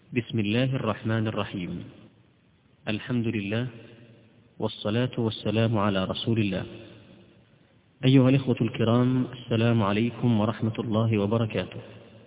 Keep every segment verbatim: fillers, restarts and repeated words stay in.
بسم الله الرحمن الرحيم. الحمد لله والصلاة والسلام على رسول الله. أيها الإخوة الكرام، السلام عليكم ورحمة الله وبركاته.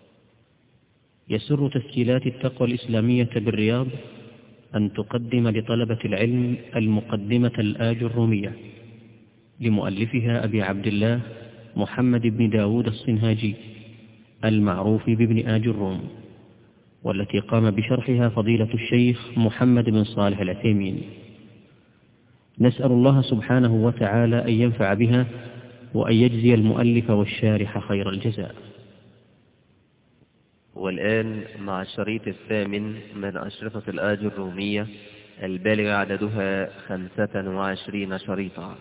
يسر تسجيلات التقوى الإسلامية بالرياض أن تقدم لطلبة العلم المقدمة الآجرومية لمؤلفها أبي عبد الله محمد بن داود الصنهاجي المعروف بابن آجروم، والتي قام بشرحها فضيلة الشيخ محمد بن صالح العثيمين. نسأل الله سبحانه وتعالى أن ينفع بها وأن يجزي المؤلف والشارح خير الجزاء. والآن مع الشريط الثامن من أشرطة الآجرومية البالغ عددها خمسة وعشرين شريطا.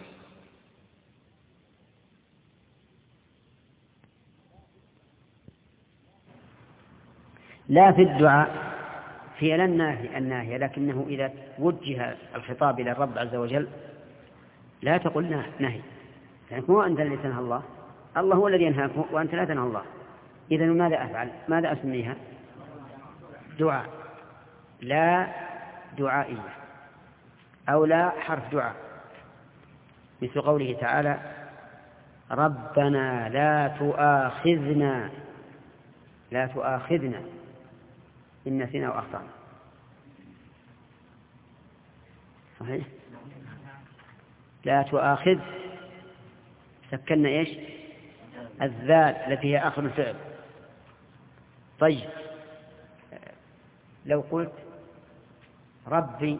لا في الدعاء فعل الناهي الناهي لكنه إذا وجه الخطاب إلى الرب عز وجل لا تقل نهي، يعني هو أنت الذي تنهى الله، الله هو الذي ينهاك وأنت لا تنهى الله. إذن ماذا أفعل؟ ماذا أسميها؟ دعاء، لا دعائية أو لا حرف دعاء، مثل قوله تعالى ربنا لا تؤاخذنا لا تؤاخذنا إن نسينا وأخطأنا. صحيح؟ لا تؤاخذ سكننا إيش؟ الذال التي هي آخر الفعل. طيب لو قلت ربي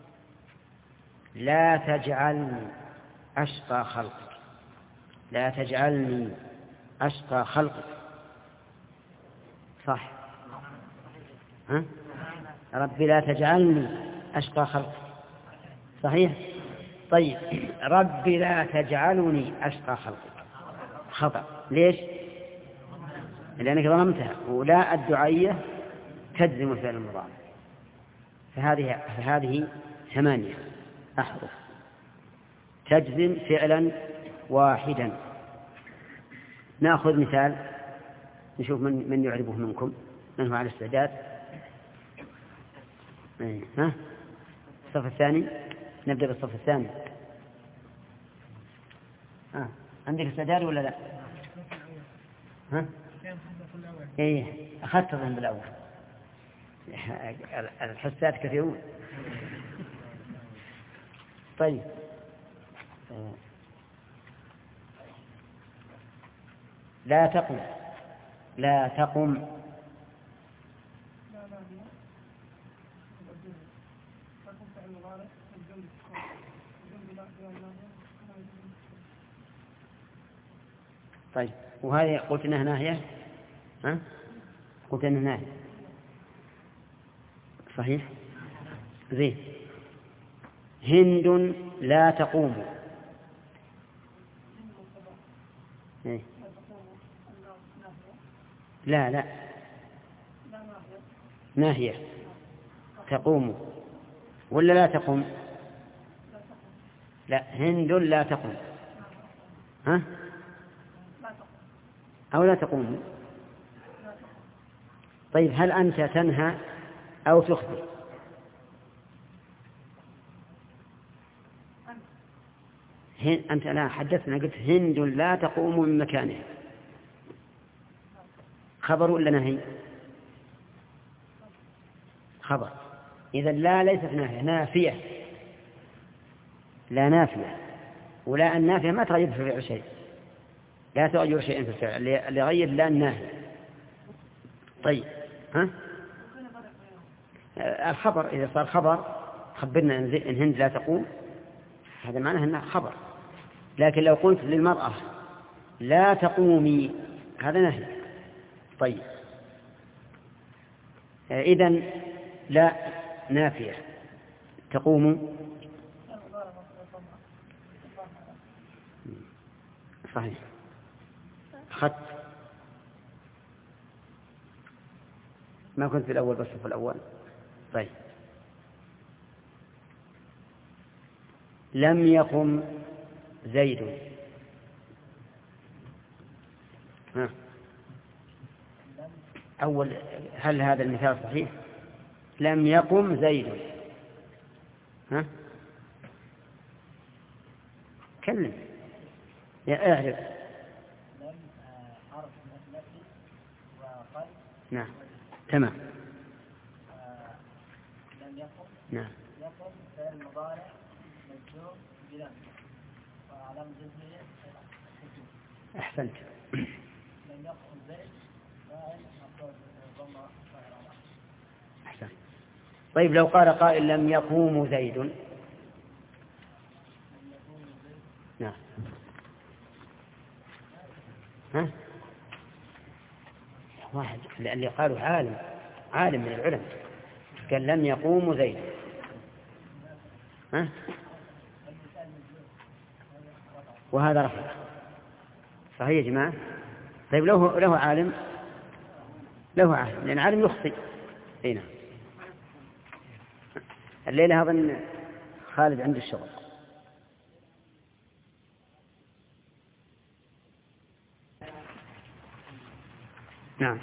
لا تجعلني أشقى خلقك، لا تجعلني أشقى خلقك، صح؟ ها؟ ربي لا تجعلني أشقى خلقك، صحيح؟ طيب ربي لا تجعلني أشقى خلقك، خطأ. ليش؟ لأنك ظلمتها، ولا الدعائية تجزم الفعل المضارع. فهذه فهذه ثمانية أحرف تجزم فعلا واحدا. نأخذ مثال نشوف من من يعرفه منكم، من هو على استعداد؟ ها؟ الصف الثاني، نبدأ بالصف الثاني. ها؟ عندك استعداد ولا لا؟ ها؟ إيه أخذت الظن بالأول، الحسات كثيرون. طيب لا تقم، لا تقم، طيب وهذه قلت انها ناهية، ها؟ قلت انها ناهية، صحيح؟ زين. هند لا تقوم، إيه؟ لا لا ناهية تقوم ولا لا تقوم؟ لا، هند لا تقوم، ها؟ أو لا تقوم. طيب هل أنت تنهى أو تخبر؟ أنت لا حدثنا، قلت هند لا تقوم من مكانها، خبر ولا نهي؟ خبر. إذا لا ليست نافية، نافية، لا نافية، ولا النافية ما تغير في فعل شيء، لا تغير شيئا في الفعل، اللي غير لا النافية. طيب ها؟ الخبر إذا صار خبر خبرنا إن هند لا تقوم، هذا معناه أنه خبر. لكن لو قلت للمرأة لا تقومي هذا نهي. طيب إذن لا نافية تقوم، صحيح. خط ما كنت في الأول بس في الأول. طيب لم يقم زيد، ها أول، هل هذا المثال صحيح؟ لم يقم زيد. ها كلم يا اعرف. لم حرف نفي وقل. نعم تمام. لم يقم. نعم. يقم فعل مضارع مجزوم بلم وعلم جزمه السكون. أحسنت. لم يقم زيد فاعل مفعول ضمه فاعل. أحسنت. طيب لو قال قائل لم يقوم زيد. نعم. ها واحد اللي قالوا عالم عالم من العلماء قال لم يقوم زيد. ها وهذا رفع. صحيح يا جماعة. طيب له له عالم له عالم لأن عالم يخطئ. اي نعم. الليلة أظن خالد عنده الشغل. نعم.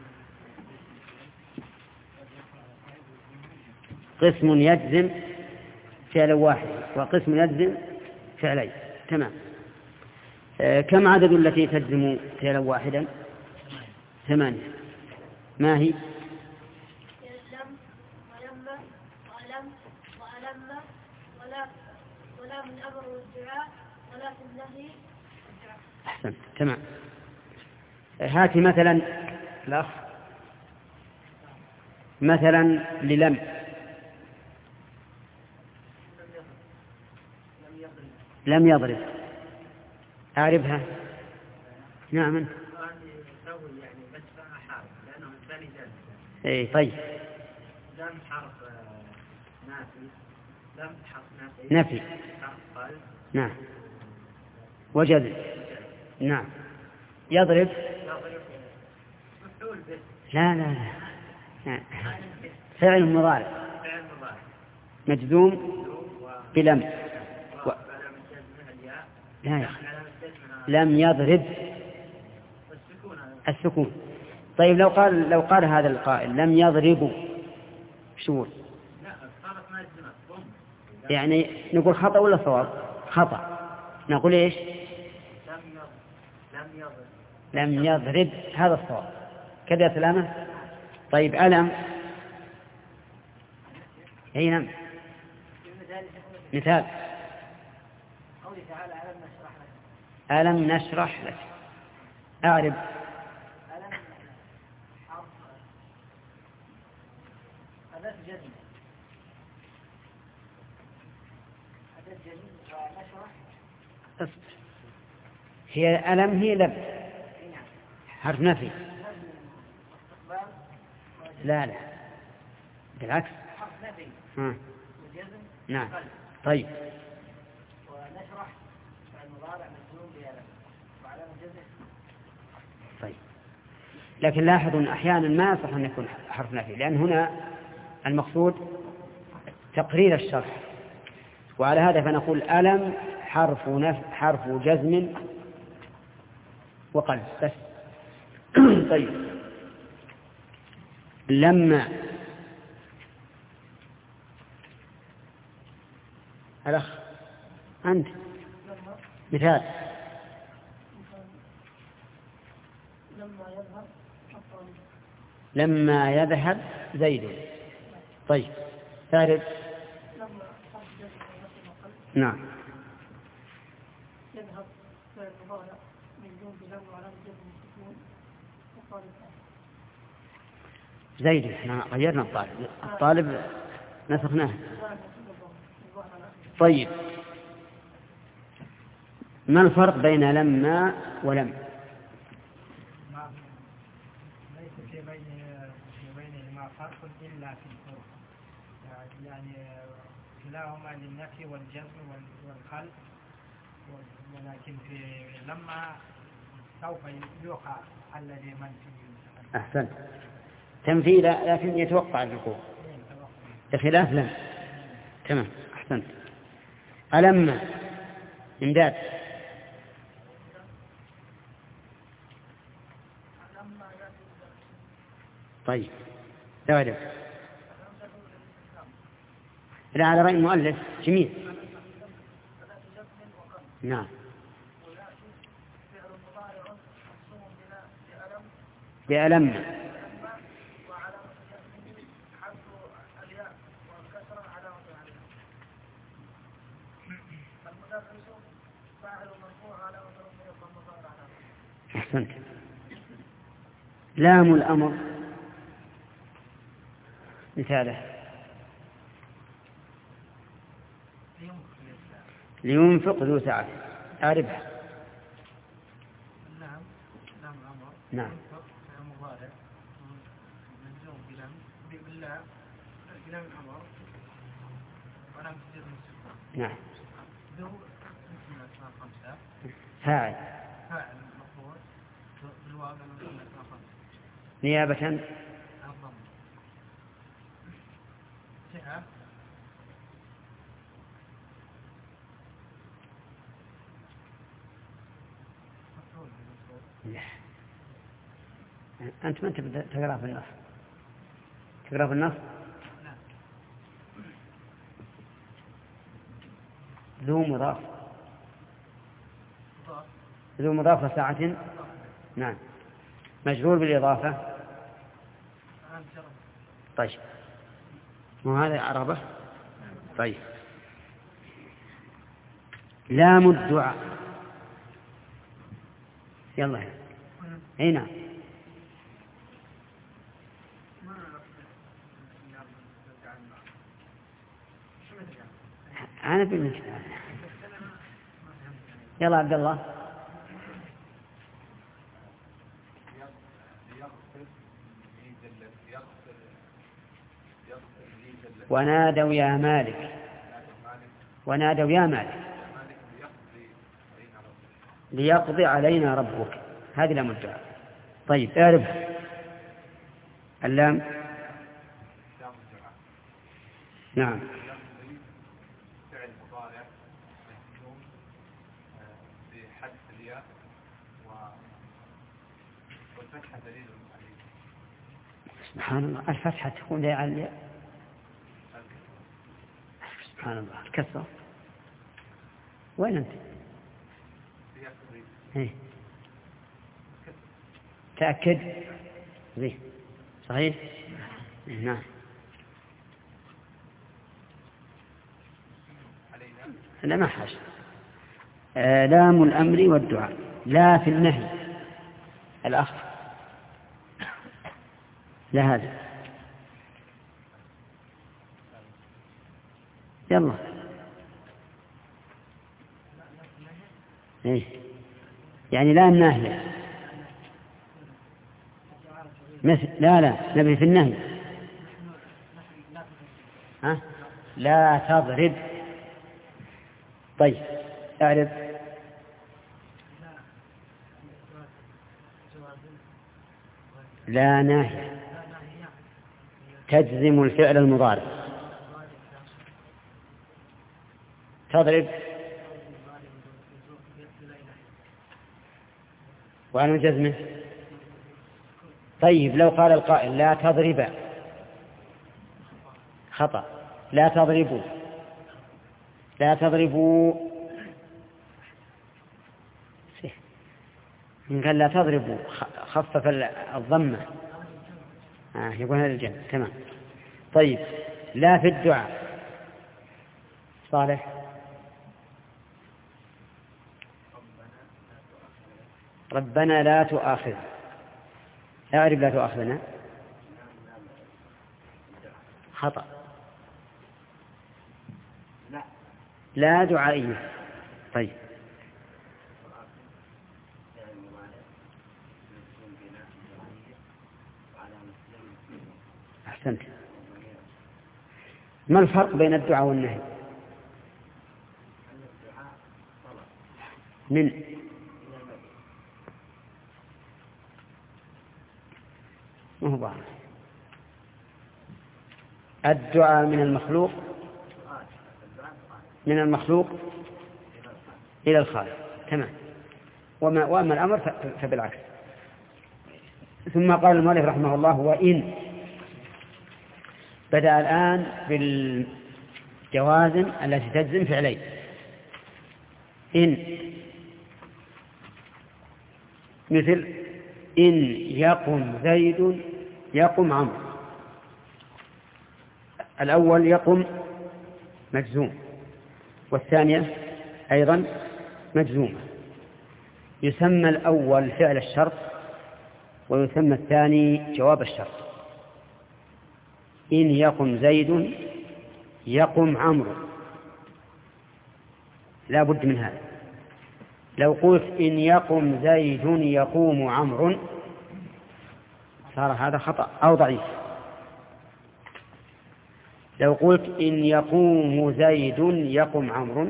قسم يجزم فعلا واحد وقسم يجزم فعلين. تمام. آه كم عدد التي تجزم فعلا واحدا؟ ثمانية. ما هي؟ لم ولما وألم وألم ولا ولا من أمر والدعاء ولا في النهي والدعاء. أحسن. تمام. هاتي مثلا الأخ مثلا للم. لم يضرب. أعرفها. نعم. اي طيب. لم حرف نافي. لم حرف نافي. نفي. حرف نعم. وجزم. نعم. يضرب. لا لا لا فعل مضارع مجزوم بلم و... لا لم يضرب السكون. طيب لو قال لو قال هذا القائل لم يضربوا شو يعني نقول خطأ ولا صواب؟ خطأ. نقول ايش؟ لم يضرب هذا الصواب كذا يا سلامة. طيب ألم. أي نعم. مثال قوله تعالى ألم نشرح لك. ألم نشرح لك. أعرب. ألم حرف أداة جزم. أداة جزم ونشرح. هي ألم هي لم حرف نفي. لا لا بالعكس. حرف نفي. ها. وجزم. نعم. طيب. ونشرح المضارع مجزوم بألم وعلامة جزم. طيب. لكن لاحظوا أن أحيانا ما يصح أن يكون حرف نفي لأن هنا المقصود تقرير الشرح. وعلى هذا فنقول ألم حرف نف حرف جزم وقلب بس. طيب. لما الأخ أنت مثال لما يذهب زيد. طيب ثالث. نعم. يذهب فعل مضارع مجزوم بلم وعلامة جزم السكون وقال زيد. احنا غيرنا الطالب الطالب نسخناه. طيب ما الفرق بين لما ولم؟ ليس في بين في بينهما فرق إلا في الحروف. يعني كلاهما للنفي والجزم والخلق ولكن في لما سوف يوقع الذي منفي. أحسن. تنفي لكن يتوقع الوقوع بخلاف لم. تمام. أحسنت. ألم إمداد. طيب تعرف لا، على رأي المؤلف جميل. نعم. بألم. أحسنت. لام الأمر مثاله لينفق ذو سعة. أعرفها. نعم. لام الأمر. نعم. مضارع مجزوم بلام بالله بلام الأمر ولام تجد من نعم. ذو اسم الأسماء خمسة. فاعل. فاعل مفعول بالواو لأنه اسم الأسماء خمسة. نيابة الضم. سعة. لا. أنت ما أنت تقرأ في النص. تقرأ في النص. ذو مضاف. ذو مضاف وساعة. نعم. مجرور بالإضافة. طيب، وهذا عربة. طيب، لام الدعاء. يلا هنا. أنا بالنسبة. يلا عبد الله. ونادوا يا مالك. ونادوا يا مالك ليقضي علينا ربك. هذه لام الدعاء. طيب، اعرف اللام. نعم. فعل مضارع مجزوم بحذف الياء والفتحة دليل عليه. سبحان الله، الفتحة تكون دليل على الياء. سبحان الله، الكسر. وين أنت؟ ايه، تأكد. زين، صحيح. نعم. لا، ما حاجة. آه لام الأمر والدعاء. لا في النهي الأخ. لا هذا. يلا. ايه، يعني لا الناهية. مثل لا لا نبي في النهي. ها؟ لا تضرب. طيب، اعرف. لا ناهية تجزم الفعل المضارع. تضرب وأنا جزمه. طيب، لو قال القائل لا تضرب، خطأ. لا تضربوا. لا تضربوا. إن قال لا تضربوا خفف الضمة. آه يقول هذا الجنة. تمام. طيب، لا في الدعاء. صالح. ربنا لا تؤاخذ. أعرف لا تؤاخذنا. خطأ. لا دعائية. طيب، أحسنت. ما الفرق بين الدعاء والنهي؟ من ما هو بعض. الدعاء من المخلوق من المخلوق إلى الخالق. تمام. وما وأما الأمر فبالعكس. ثم قال المؤلف رحمه الله: وإن. بدأ الآن جوازم التي تجزم فعلين. إن مثل إن يقم زيد يقم عمرو. الأول يقم مجزوم، والثانية أيضا مجزومة. يسمى الأول فعل الشرط، ويسمى الثاني جواب الشرط. إن يقم زيد يقم عمرو، لا بد من هذا. لو قلت إن يقم زيد يقوم عمرو صار هذا خطأ أو ضعيف. لو قلت إن يقوم زيد يقم عمرو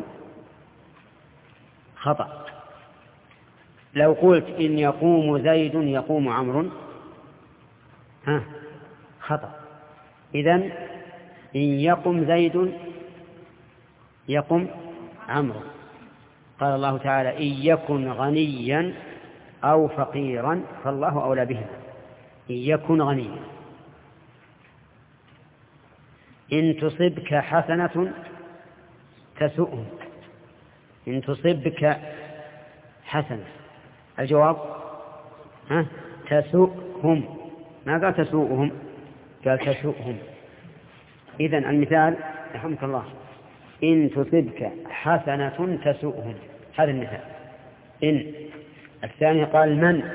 خطأ. لو قلت إن يقوم زيد يقوم عمرو ها خطأ. إذن إن يقم زيد يقم عمرو. قال الله تعالى إن يكن غنيا أو فقيرا فالله أولى بهما. إن يكن غنيا. إن تصبك حسنة تسؤهم. إن تصبك حسنة الجواب ها تسؤهم، ما قال تسوءهم، قال تسؤهم. إذن المثال رحمك الله إن تصبك حسنة تسؤهم، هذا المثال. إن الثاني قال من،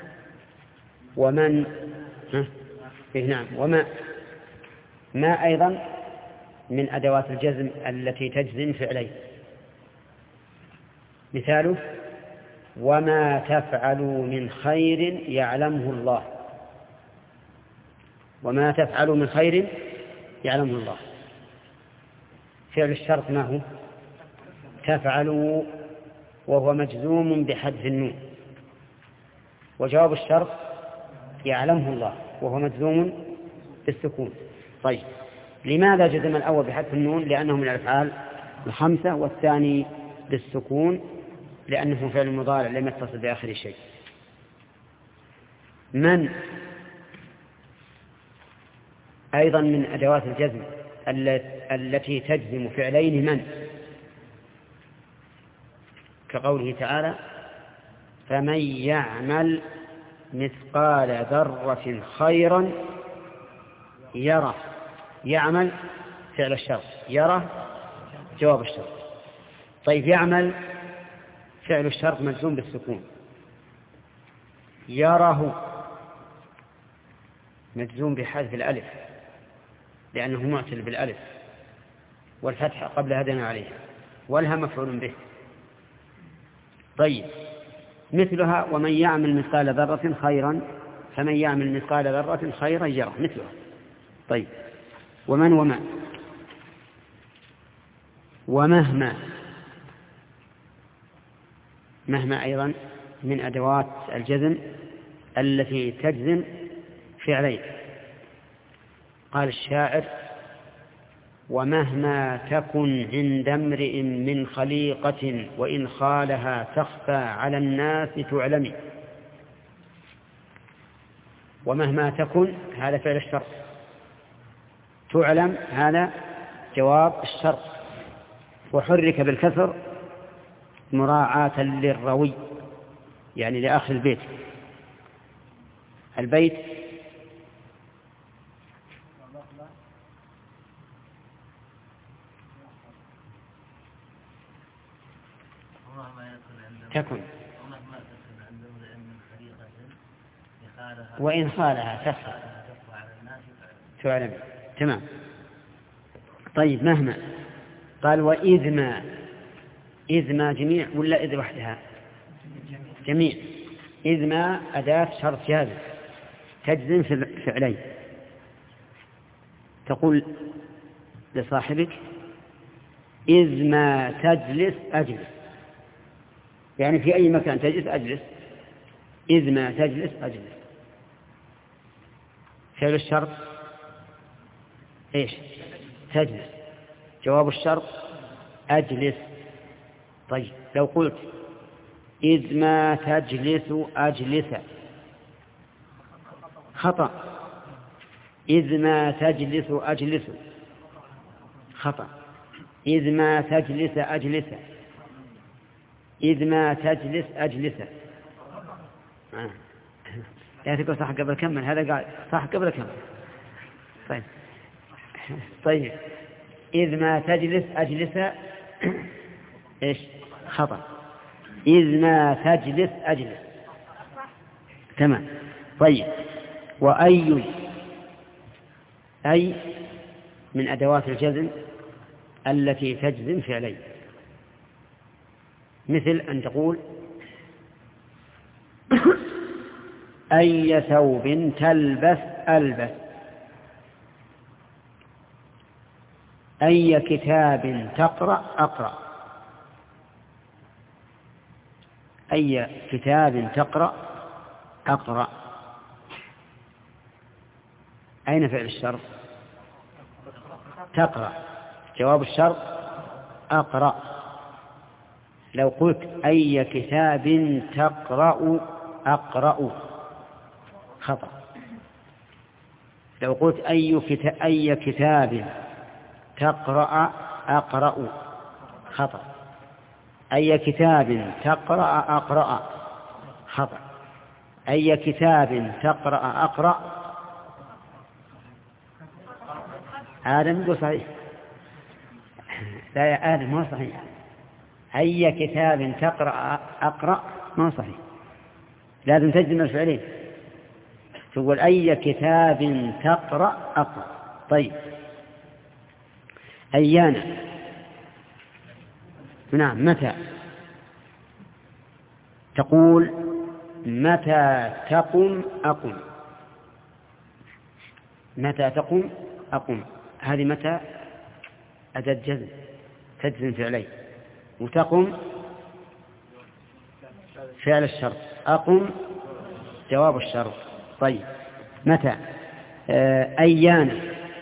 ومن ها إيه نعم وما. ما أيضا من أدوات الجزم التي تجزم فعلين. مثاله وما تفعلوا من خير يعلمه الله. وما تفعلوا من خير يعلمه الله. فعل الشرط ما هو؟ تفعلوا، وهو مجزوم بحذف النون. وجواب الشرط يعلمه الله، وهو مجزوم بالسكون. طيب لماذا جزم الأول بحذف النون؟ لأنه من الأفعال الخمسة، والثاني بالسكون لأنه فعل مضارع لم يتصل بآخر شيء. من أيضا من أدوات الجزم التي تجزم فعلين من، كقوله تعالى فمن يعمل مثقال ذرة خيرا يره. يعمل فعل الشرط، يره جواب الشرط. طيب يعمل فعل الشرط مجزوم بالسكون، يره مجزوم بحذف الألف لأنه معتل بالألف، والفتحة قبل هدنا عليها، والها مفعول به. طيب مثلها ومن يعمل مثقال ذرة خيرا، فمن يعمل مثقال ذرة خيرا يره مثلها. طيب ومن وما ومهما. مهما أيضا من أدوات الجزم التي تجزم فعلين. قال الشاعر ومهما تكن عند امرئ من خليقة وإن خالها تخفى على الناس تعلمي. ومهما تكن هذا فعل الشرط، تعلم هذا جواب الشرط، وحرك بالكسر مراعاة للروي يعني لآخر البيت. البيت تكن وإن خالها تخفى تعلم. تمام. طيب مهما قال وإذ ما. إذ ما جميع ولا إذ وحدها؟ جميع. إذ ما أداة شرط جازم تجزم في فعلين. تقول لصاحبك إذ ما تجلس أجلس، يعني في أي مكان تجلس أجلس. إذ ما تجلس أجلس. فعل الشرط إيش؟ تجلس. جواب الشرط أجلس. طيب لو قلت إذ ما تجلس أجلس خطأ. إذ ما تجلس أجلس خطأ. إذ ما تجلس أجلس، إذ ما تجلس أجلس. آه. لا تقول صح قبل كمل، هذا قال صح قبل كمل. طيب طيب إذ ما تجلس أجلس إيش خطأ، إذ ما تجلس أجلس. تمام. طيب وأي، أي من أدوات الجزم التي تجزم فعلين، مثل أن تقول أي ثوب تلبس ألبس، أي كتاب تقرأ أقرأ، أي كتاب تقرأ أقرأ. أين فعل الشرط؟ تقرأ. جواب الشرط أقرأ. لو قلت أي كتاب تقرأ أقرأ خطأ. لو قلت أي كتاب, أي كتاب تقرأ أقرأ خطأ. أي كتاب تقرأ أقرأ خطأ. أي كتاب تقرأ أقرأ آدم يقول صحيح. لا يا آدم ما صحيح. أي كتاب تقرأ أقرأ ما صحيح، لازم تجزم الفعلين، تقول أي كتاب تقرأ أقرأ. طيب أيانا، نعم متى، تقول متى تقم أقم، متى تقم أقم، هذه متى أداة جزم تجزم فعلين، وتقم فعل الشرط، أقم جواب الشرط. طيب متى أيانا،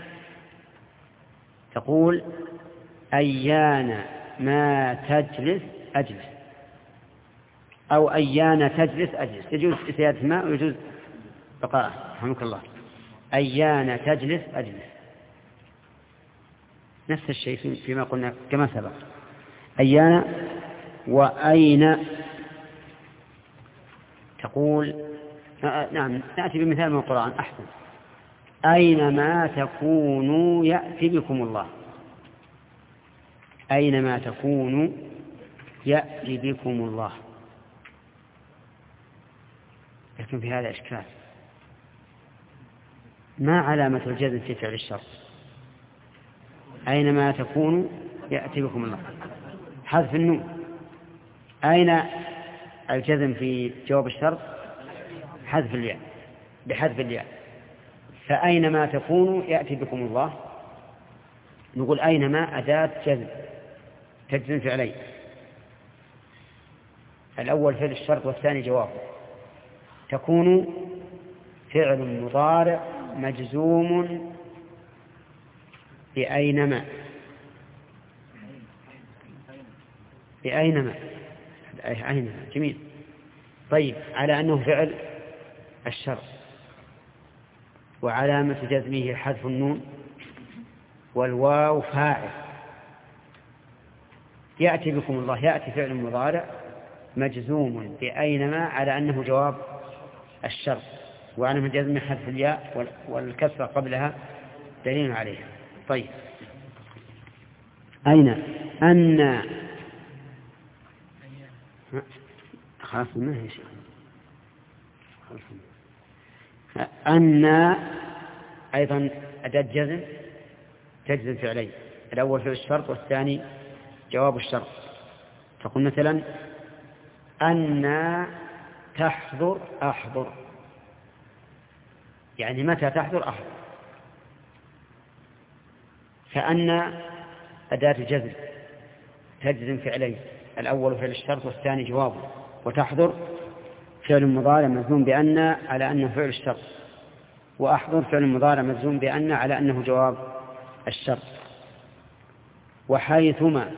تقول أيانا ما تجلس أجلس، أو أيانا تجلس أجلس، يجوز زيادة ما ويجوز بقاء. رحمك الله. أيانا تجلس أجلس، نفس الشيء فيما قلنا كما سبق. أيانا. وأين، تقول آه نعم نأتي بمثال من القرآن أحسن. أينما تكونوا يأتي بكم الله، أينما تكونوا يأتي بكم الله. لكن في هذا إشكال، ما علامة الجزم في فعل الشرط؟ أينما تكونوا يأتي بكم الله، حذف النون. أين الجزم في جواب الشرط؟ حذف الياء، بحذف الياء. فأينما تكونوا يأتي بكم الله، نقول أينما أداة جزم تجزم فعلين، الأول فعل الشرط والثاني جوابه. تكون فعل مضارع مجزوم بأينما، بأينما أينما جميل. طيب على أنه فعل الشرط، وعلامة جزمه حذف النون، والواو فاعل. يأتي بكم الله، يأتي فعل مضارع مجزوم بأينما على أنه جواب الشرط، وعلامة جزمه حذف الياء والكسرة قبلها دليل عليها. طيب أين، أن، خلاص ما هي شيء، أن أيضا أداة جزم تجزم فعلين، الأول فعل الشرط والثاني جواب الشرط. تقول مثلا أن تحضر أحضر، يعني متى تحضر أحضر. فأن أداة جزم تجزم فعلين، الأول فعل الشرط والثاني جوابه. وتحضر فعل مضارع مجزوم بأن على أنه فعل الشرط، وأحضر فعل مضارع مجزوم بأن على أنه جواب الشرط. وحيثما،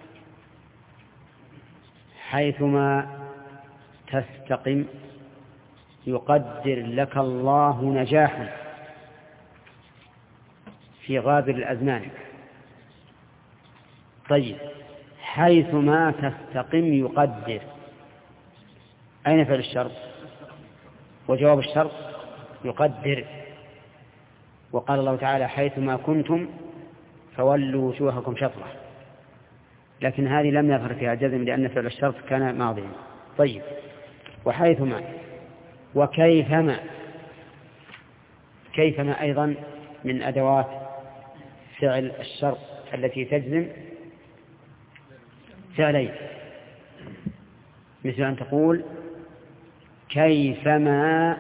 حيثما تستقم يقدر لك الله نجاحا في غابر الأزمان. طيب، حيثما تستقم يقدر، أين فعل الشرط؟ وجواب الشرط يقدر. وقال الله تعالى حيثما كنتم فولوا وجوهكم شطرة، لكن هذه لم يظهر فيها جزم لأن فعل الشرط كان ماضيا. طيب، وحيثما وكيفما، كيفما أيضا من أدوات فعل الشرط التي تجزم فعلين، مثل أن تقول كيفما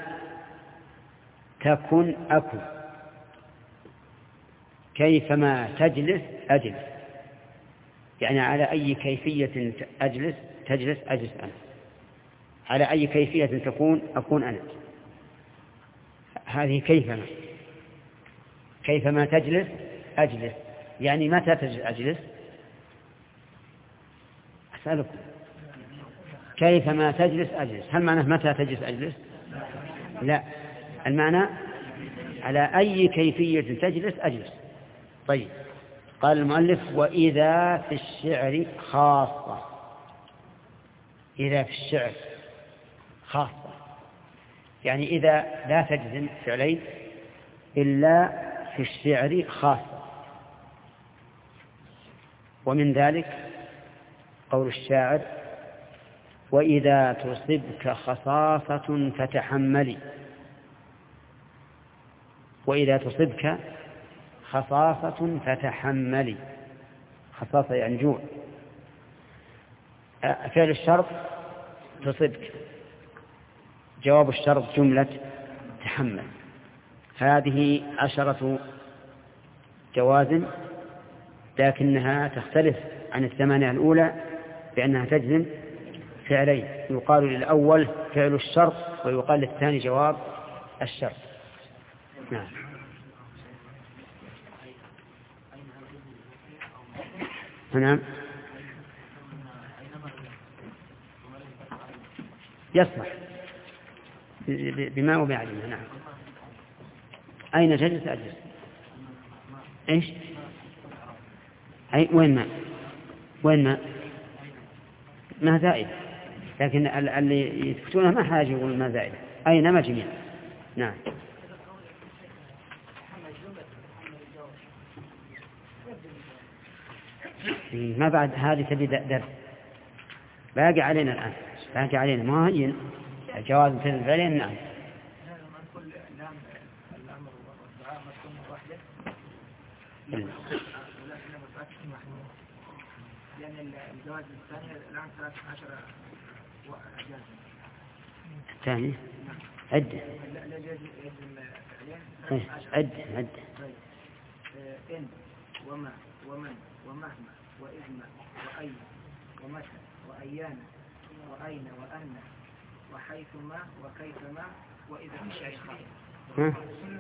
تكن أكن، كيفما تجلس أجلس، يعني على أي كيفية أجلس تجلس أجلس أنا، على أي كيفية تكون أكون أنا. هذه كيفما، كيفما تجلس أجلس، يعني متى تجلس أجلس؟ أسألكم، كيفما تجلس أجلس، هل معناه متى تجلس أجلس؟ لا، المعنى على أي كيفية تجلس أجلس. طيب، قال المؤلف وإذا في الشعر خاصة، إذا في الشعر خاصة يعني إذا لا تجزم فعلين إلا في الشعر خاصة. ومن ذلك قول الشاعر وإذا تصبك خصاصة فتحملي، وإذا تصبك خصاصة فتحملي، خصاصة يعني جوع. فعل الشرط تصبك، جواب الشرط جملة تحمل. هذه عشرة جوازم، لكنها تختلف عن الثمانية الأولى بأنها تجزم فعلين، يقال للأول فعل الشرط ويقال للثاني جواب الشرط. نعم. نعم، يصلح بما وبعدنا. نعم. أين جلس أجلس؟ إيش؟ أي وين ما وين ما ما زائد، لكن اللي يثبتونه ما حاجة يقول ما زائد، أينما جميعا. نعم. ما بعد هذه تبي درس، باقي علينا الآن، باقي علينا ما هي جواز مثل الفعلين. نعم. لأن الجواز الثاني الآن ثلاث عشر وأجازة. الثاني عدة. عدة عدة. إن وما ومن ومهما وإذما وأين ومتى وأيان وأين وأن وحيثما وكيفما وإذا الشيء خاص.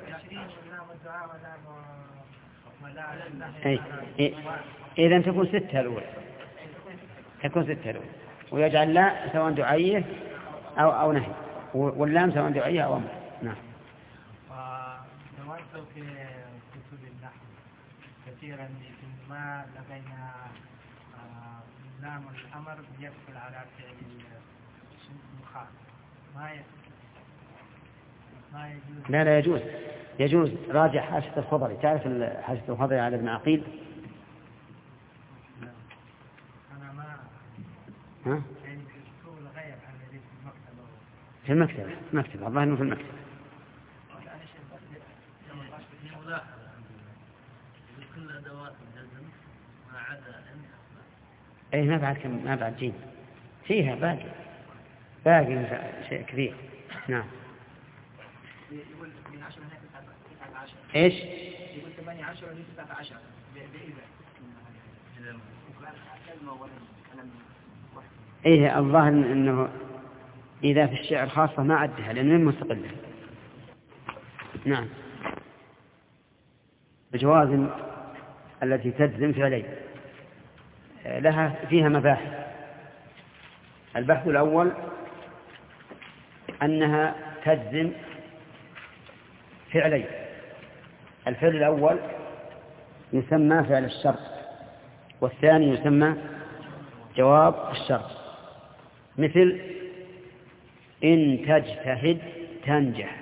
أي إذا تكون ستة الأولى، تكون ستة الأولى، ويجعل لا سواء دعائية أو أو نهي، واللام سواء دعائية أو أمر. نعم. ودرست في كتب النحو كثيرا ما لدينا لام الأمر يدخل على فعل المخاطب، ما ما يجوز. لا لا يجوز، يجوز. راجع حاشية الخضري، تعرف حاشية الخضري على ابن عقيل؟ أنا ما ها؟ يعني في الشغل غير عن الذي في المكتب. في المكتبة، مكتبة الظاهر إنه في المكتبة. أنا شيء بس في ملاحظة كل أدوات الجزم ما عدا أن. أي ما بعد كم ما بعد جيم فيها باقي باقي شيء كبير. نعم. يقول من عشرة هنا تسعة عشر. إيش؟ يقول ثمانية عشر هنا تسعة عشر. بإذا. إيه الظاهر إنه إذا في الشعر خاصة ما عدها لأنه مستقلة. نعم. الجوازم التي تجزم فعلين لها فيها مباحث. البحث الأول أنها تجزم فعلين. الفعل الأول يسمى فعل الشرط والثاني يسمى جواب الشرط، مثل إن تجتهد تنجح،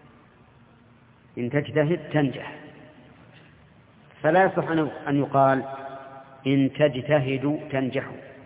إن تجتهد تنجح. فلا يصح أن يقال إن تجتهد تنجح،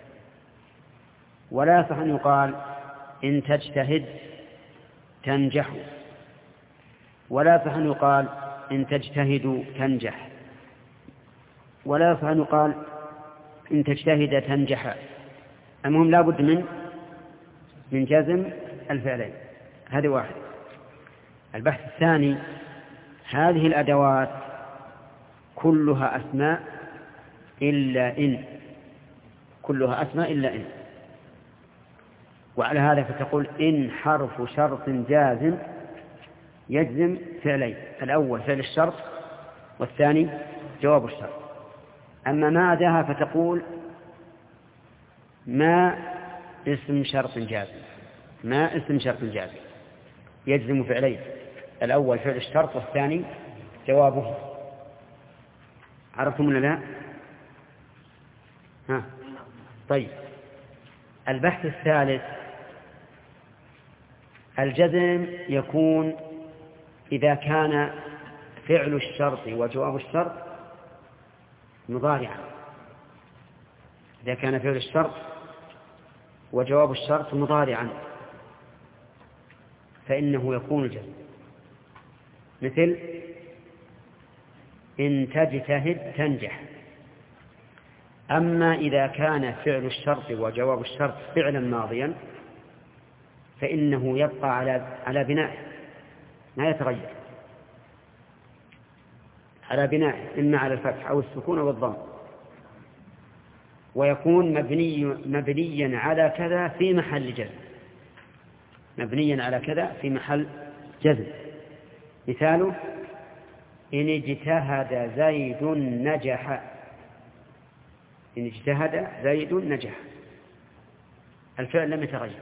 ولا يصح أن يقال إن تجتهد تنجح، ولا يصح أن يقال إن تجتهد تنجح، ولا يصح أن يقال إن تجتهد تنجح. المهم لا بد من من جزم الفعلين. هذه واحد. البحث الثاني: هذه الأدوات كلها أسماء إلا إن، كلها أسماء إلا إن. وعلى هذا فتقول إن حرف شرط جازم يجزم فعلين: الأول فعل الشرط، والثاني جواب الشرط. أما ما عداها فتقول ما اسم شرط جازم، ما اسم شرط جازم يجزم فعلين: الأول فعل الشرط، والثاني جوابه. عرفتم ولا لا؟ ها. طيب، البحث الثالث: الجزم يكون إذا كان فعل الشرط وجواب الشرط مضارعا. إذا كان فعل الشرط وجواب الشرط مضارعا فإنه يكون الجزم، مثل إن تجتهد تنجح. أما إذا كان فعل الشرط وجواب الشرط فعلا ماضيا فإنه يبقى على على بنائه، لا يتغير، على بنائه إما على الفتح أو السكون أو الضم، ويكون مبني مبنيا على كذا في محل جزم، مبنيا على كذا في محل جزم. مثاله: إن اجتهد زيد نجح، إن اجتهد زيد نجح. الفعل لم يتغير.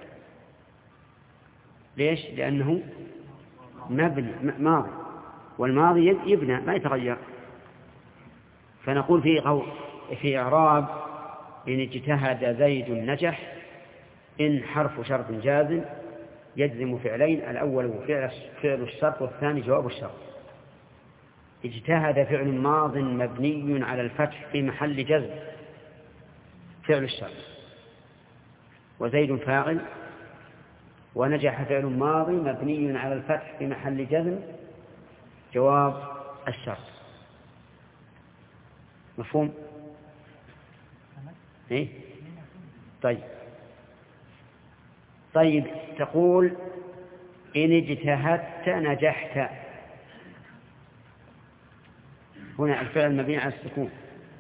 ليش؟ لأنه مبني ماضي، والماضي يبنى ما يتغير. فنقول في قول في إعراب إن اجتهد زيد نجح: إن حرف شرط جازم يجزم فعلين: الأول فعل الشرط، والثاني جواب الشرط. اجتهد فعل ماض مبني على الفتح في محل جزم فعل الشرط، وزيد فاعل، ونجح فعل ماضي مبني على الفتح في محل جزم جواب الشرط. مفهوم؟ إيه؟ طيب طيب تقول إن اجتهدت نجحت. هنا الفعل مبني على السكون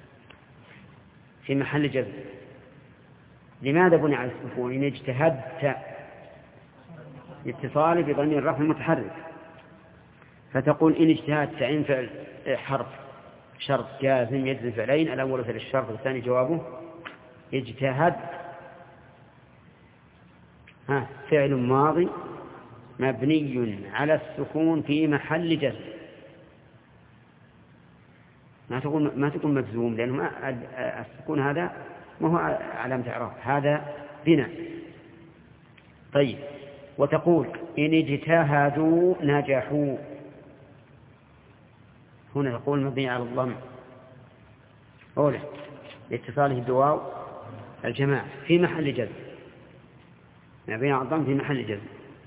في محل جزم. لماذا بني على السكون؟ إن اجتهدت اتصال بضمير الرفع المتحرك، فتقول إن اجتهدت إن فعل حرف شرط جازم يجزم فعلين: الأول فعل الشرط، والثاني جوابه. اجتهد ها فعل ماضي مبني على السكون في محل جزم. ما تقول ما تقول مجزوم، لأنه ما السكون هذا ما هو علامة إعراب، هذا بناء. طيب، وتقول إن اجتهدوا نجحوا. هنا تقول مبني على الضم أولا لاتصاله الدواو الجماعة في محل جزم، مبني على الضم في محل جزم.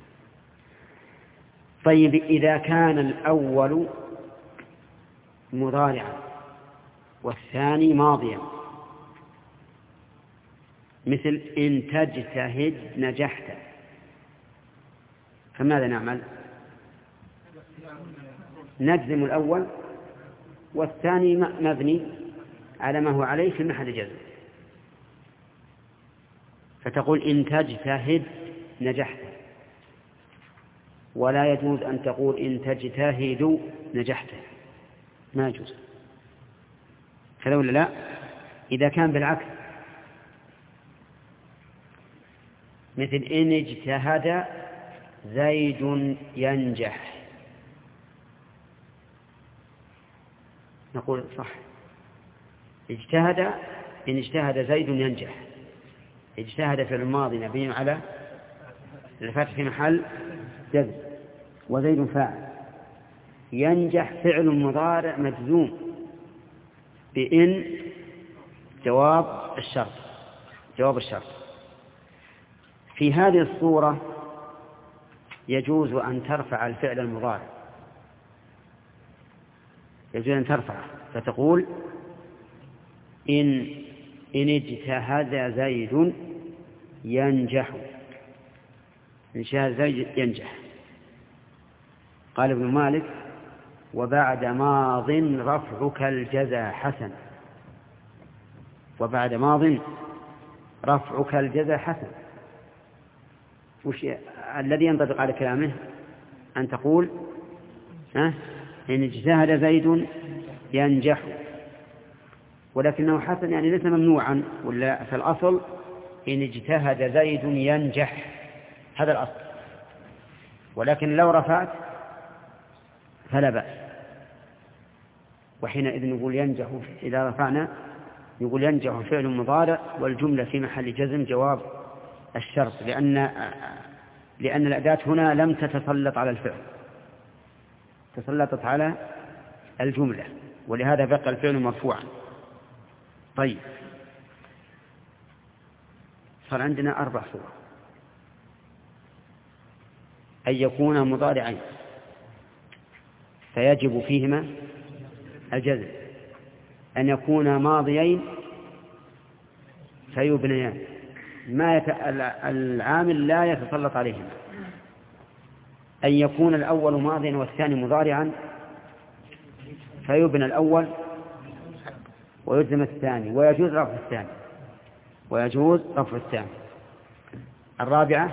طيب، إذا كان الأول مضارعا والثاني ماضيا، مثل إن تجتهد نجحت، فماذا نعمل؟ نجزم الأول، والثاني مبني على ما هو عليه في محل جزم. فتقول إن تجتهد نجحت، ولا يجوز أن تقول إن تجتهد نجحت، ما يجوز. كذا ولا لا؟ إذا كان بالعكس، مثل إن اجتهد زيد ينجح، نقول صح، اجتهد إن اجتهد زيد ينجح. اجتهد في الماضي مبني على الفتح في محل جزم وزيد فاعل. ينجح فعل مضارع مجزوم بإن جواب الشرط جواب الشرط. في هذه الصورة يجوز أن ترفع الفعل المضارع يجوز أن ترفعه فتقول إن إن اجتهد زيد ينجح. إن اجتهد زيد ينجح. قال ابن مالك وبعد ماض رفعك الجزا حسن. وبعد ماض رفعك الجزا حسن. وش الذي ينطبق على كلامه؟ أن تقول ها إن اجتهد زيد ينجح، ولكنه حسن يعني ليس ممنوعا، ولا في الأصل إن اجتهد زيد ينجح، هذا الأصل. ولكن لو رفعت فلا بأس. وحينئذ نقول ينجح إذا رفعنا نقول ينجح فعل مضارع والجملة في محل جزم جواب الشرط، لأن لأن الأداة هنا لم تتسلط على الفعل، تسلطت على الجملة، ولهذا بقى الفعل مرفوعا. طيب صار عندنا أربع صور: أن يكون مضارعين فيجب فيهما الجزم، أن يكون ماضيين فيبنيان ما يت... العامل لا يتسلط عليهما، أن يكون الأول ماضيا والثاني مضارعا فيبنى الأول ويلزم الثاني، ويجوز رفع الثاني ويجوز رفع الثاني. الرابعة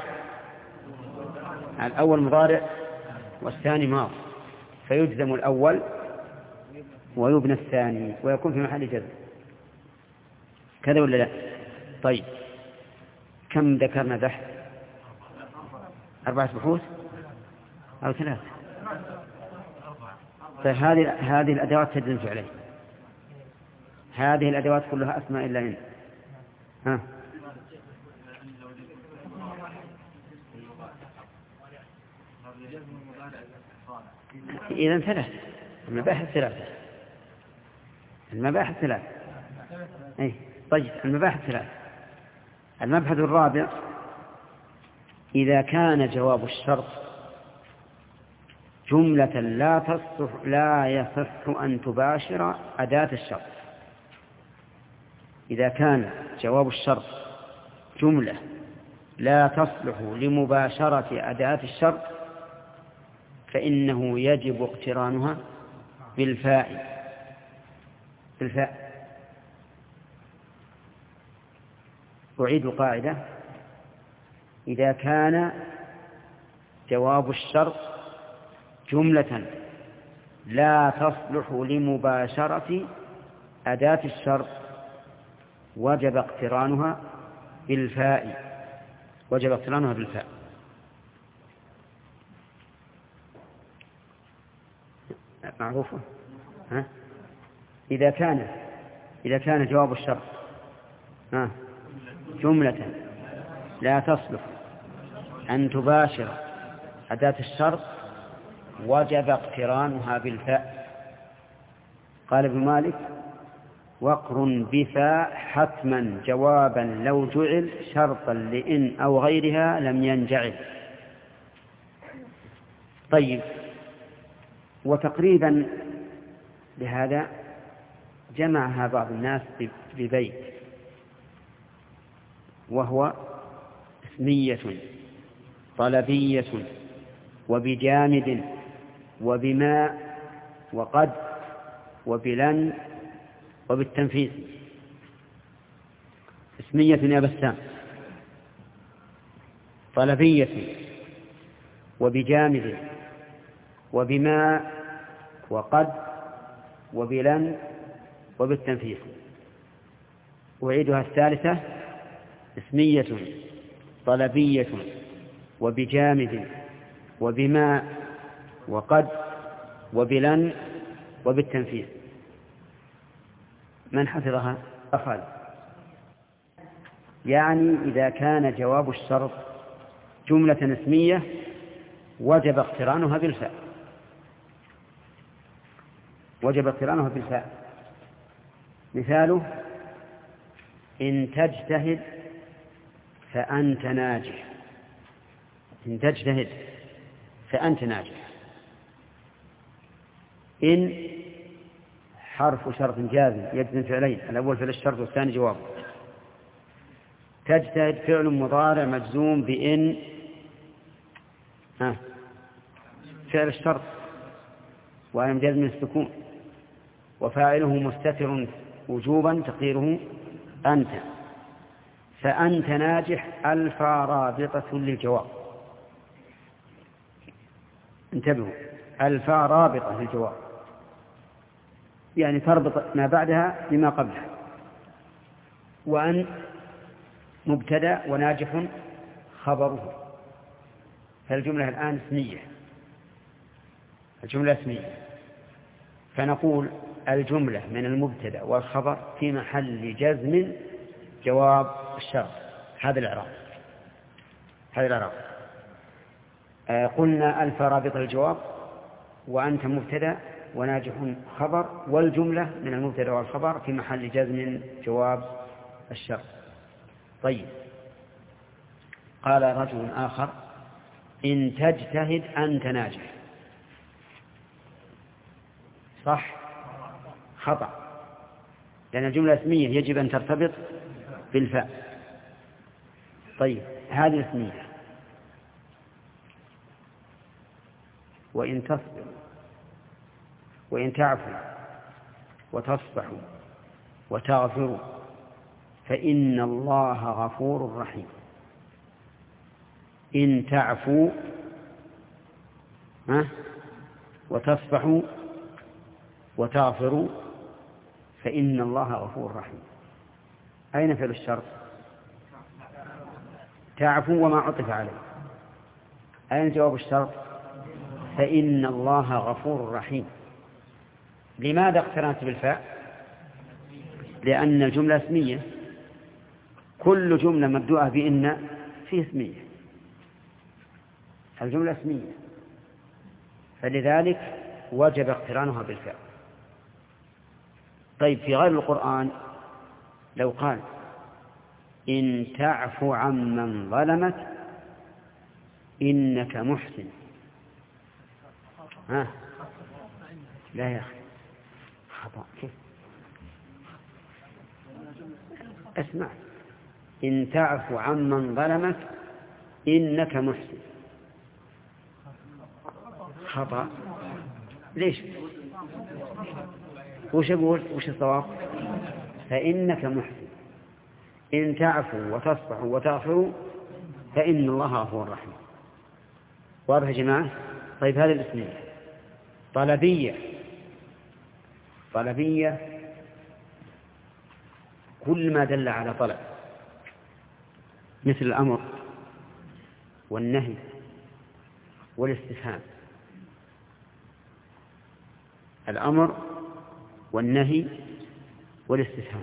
الأول مضارع والثاني ماض فيجزم الأول ويبنى الثاني ويكون في محل جزم. كذا ولا لا؟ طيب كم ذكرنا بحث؟ أربعة بحوث أو ثلاثة؟ طيب هذه هذه الأدوات تجزم فعليه. هذه الأدوات كلها أسماء إلا إن. ها إذن ثلاثة. المباحث ثلاثة. المباحث ثلاثة. أي طيب المباحث ثلاثة. المبحث الرابع: إذا كان جواب الشرط جملة لا تصح لا يصح أن تباشر أداة الشرط. إذا كان جواب الشرط جملة لا تصلح لمباشرة أداة الشرط فإنه يجب اقترانها بالفاء بالفاء. أعيد القاعدة: إذا كان جواب الشرط جملة لا تصلح لمباشرة أداة الشرط وجب اقترانها بالفاء وجب اقترانها بالفاء. معروفة؟ ها؟ إذا كان إذا كان جواب الشرط ها جملة لا تصلح أن تباشر أداة الشرط وجب اقترانها بالفاء. قال ابن مالك: وقر بفاء حتما جوابا لو جعل شرطا لإن أو غيرها لم ينجعل. طيب وتقريبا لهذا جمعها بعض الناس ببيت، وهو اسمية طلبية وبجامد وبما وقد وبلن وبالتنفيذ. اسمية يا بسام، طلبية وبجامد وبما وقد وبلن وبالتنفيذ. أعيدها الثالثة: اسمية طلبية وبجامد وبما وقد وبلن وبالتنفيذ. من حفظها؟ أخذ يعني إذا كان جواب الشرط جملة اسمية وجب اقترانها بالفاء وجب اقترانها بالفاء مثاله: إن تجتهد فأنت ناجح. إن تجتهد فأنت ناجح. إن حرف شرط جازم يجزم فعلين، الأول فعل الشرط والثاني جواب. تجتهد فعل مضارع مجزوم بإن ها فعل الشرط وعلم جزم السكون، وفاعله مستتر وجوبا تقديره أنت. فأنت ناجح ألف رابطة للجواب. انتبهوا، ألف رابطة للجواب يعني تربط ما بعدها بما قبلها. وأن مبتدأ وناجح خبره، فالجملة الآن اسمية، الجملة اسمية، فنقول الجملة من المبتدأ والخبر في محل جزم جواب الشرط. هذا الإعراب هذا الإعراب آه قلنا ألف رابطة الجواب، وأنت مبتدأ وناجح خبر، والجملة من المبتدأ والخبر في محل جزم جواب الشرط. طيب، قال رجل آخر: إن تجتهد أنت ناجح. صح؟ خطأ، لأن الجملة اسمية يجب أن ترتبط بالفاء. طيب، هذه اسمية. وإن تصبر وإن تعفو وتصفحوا وتغفروا فإن الله غفور رحيم. إن تعفوا وتصفحوا وتغفروا فإن الله غفور رحيم. أين فعل الشرط؟ تعفو وما عطف عليه. أين جواب الشرط؟ فإن الله غفور رحيم. لماذا اقترنت بالفاء؟ لأن الجملة اسمية، كل جملة مبدوءة بإن فيه اسمية، الجملة اسمية، فلذلك وجب اقترانها بالفاء. طيب، في غير القرآن لو قال: إن تعفو عمن ظلمك إنك محسن. ها لا يا أخي، خطأ. كيف؟ اسمع: إن تعفو عمن ظلمك إنك محسن. خطأ. ليش؟ وش أقول؟ وش الصواب؟ فإنك محسن. إن تعفوا وتصفحوا وتغفروا فإن الله غفور رحيم. واضح يا جماعة؟ طيب، هذه الاسمية. طلبية طلبية كل ما دل على طلب، مثل الأمر والنهي والاستفهام. الأمر والنهي والاستفهام.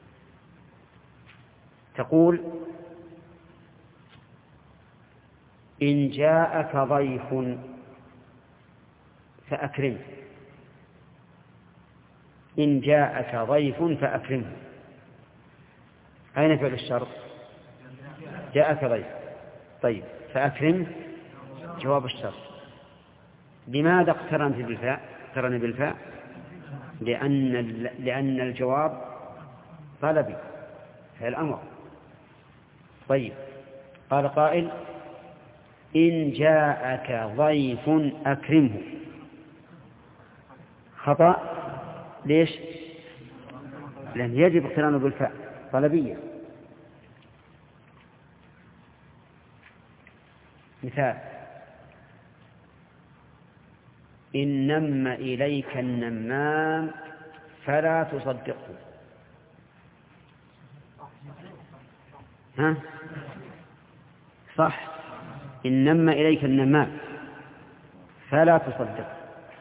تقول: إن جاءك ضيف فأكرمه. إن جاءك ضيف فأكرمه. أين فعل الشرط؟ جاءك ضيف. طيب، فأكرمه جواب الشرط. لماذا اقترنت بالفاء؟ اقترن بالفاء لأن لأن الجواب طلبي، هي الأمر. طيب، قال قائل: إن جاءك ضيف أكرمه. خطأ. ليش؟ لأن يجب اقترانه بالفاء، طلبية. مثال: إن نم إليك النمام فلا تصدقه. ها؟ صح، إن نم إليك النمام فلا تصدقه.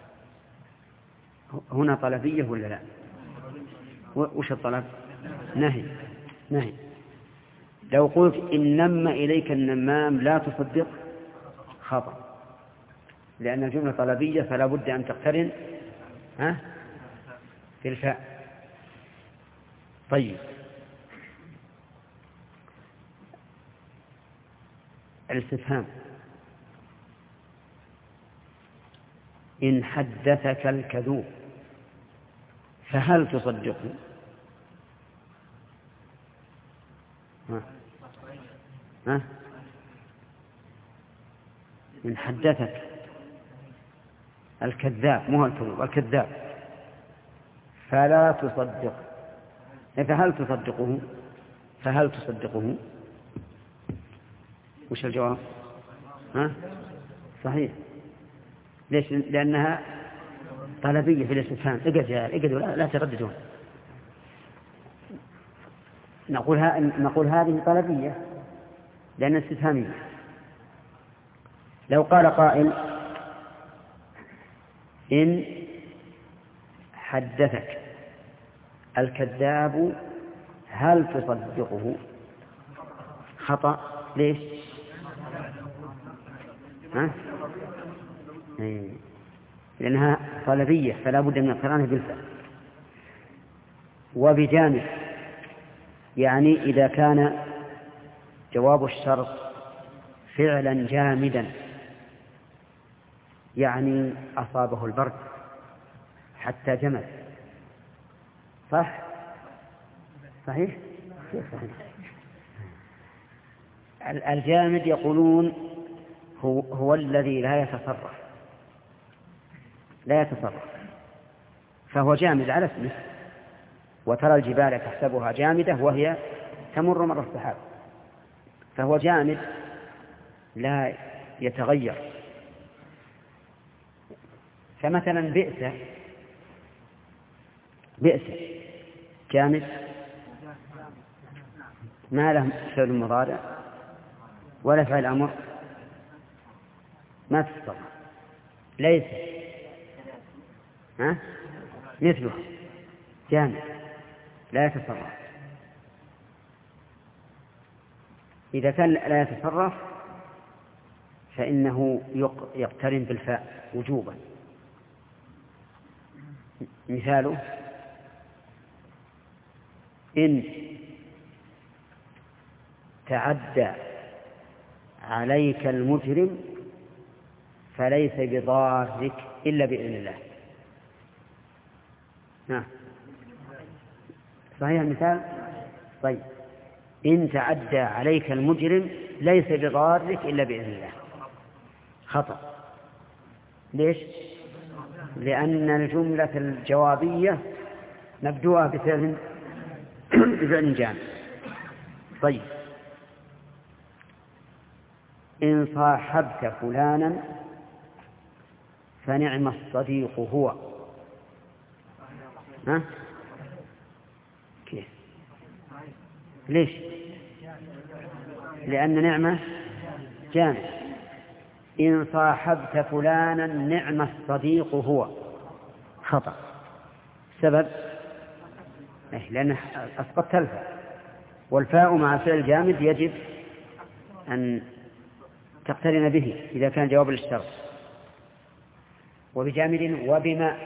هنا طلبية ولا لا؟ وش الطلب؟ نهي. نهي لو قلت إن نم إليك النمام لا تصدق خطأ، لأن الجملة طلبية فلا بد أن تقترن ها في الفاء. طيب الاستفهام: إن حدثك الكذوب فهل تصدقه؟ ها؟ ها؟ إن حدثك الكذاب، مو الكذوب، الكذاب، فلا تصدقه، فهل تصدقه؟ فهل تصدقه؟ وش الجواب؟ ها؟ صحيح. ليش؟ لأنها طلبية في الاستفهام. اقعد يا اقعد لا, لا ترددون. نقول ها... نقول هذه طلبية لأنها استفهامية. لو قال قائل إن حدثك الكذاب هل تصدقه؟ خطأ. ليش؟ ها؟ لأنها طلبية فلا بد من اقترانها بالفعل. وبجانب يعني إذا كان جواب الشرط فعلا جامدا، يعني أصابه البرد حتى جمد. صح؟ صحيح؟ صحيح. الجامد يقولون هو, هو الذي لا يتصرف لا يتصرف فهو جامد على اسمه. وترى الجبال تحسبها جامدة وهي تمر مر السحاب، فهو جامد لا يتغير. فمثلا بئس بئس جامد ما له فعل مضارع ولا فعل أمر، ما تتصرف. ليس ها مثله جامد لا يتصرف. إذا كان لا يتصرف فإنه يقترن بالفاء وجوبا. مثاله: إن تعدى عليك المجرم فليس بضارك إلا بإذن الله. نعم صحيح المثال. طيب إن تعدى عليك المجرم ليس بضارك إلا بإذن الله. خطأ. ليش؟ لأن الجملة الجوابية مبدوءة بفعل بفعل جامد. طيب إن صاحبت فلانا فنعم الصديق هو. ها؟ كيف؟ ليش؟ لأن نعمة جامد. إن صاحبت فلانا نعم الصديق هو. خطأ. سبب لأن أسقطت الفاء، والفاء مع فعل جامد يجب أن تقترن به إذا كان جواب للشرط. وبجامد وبما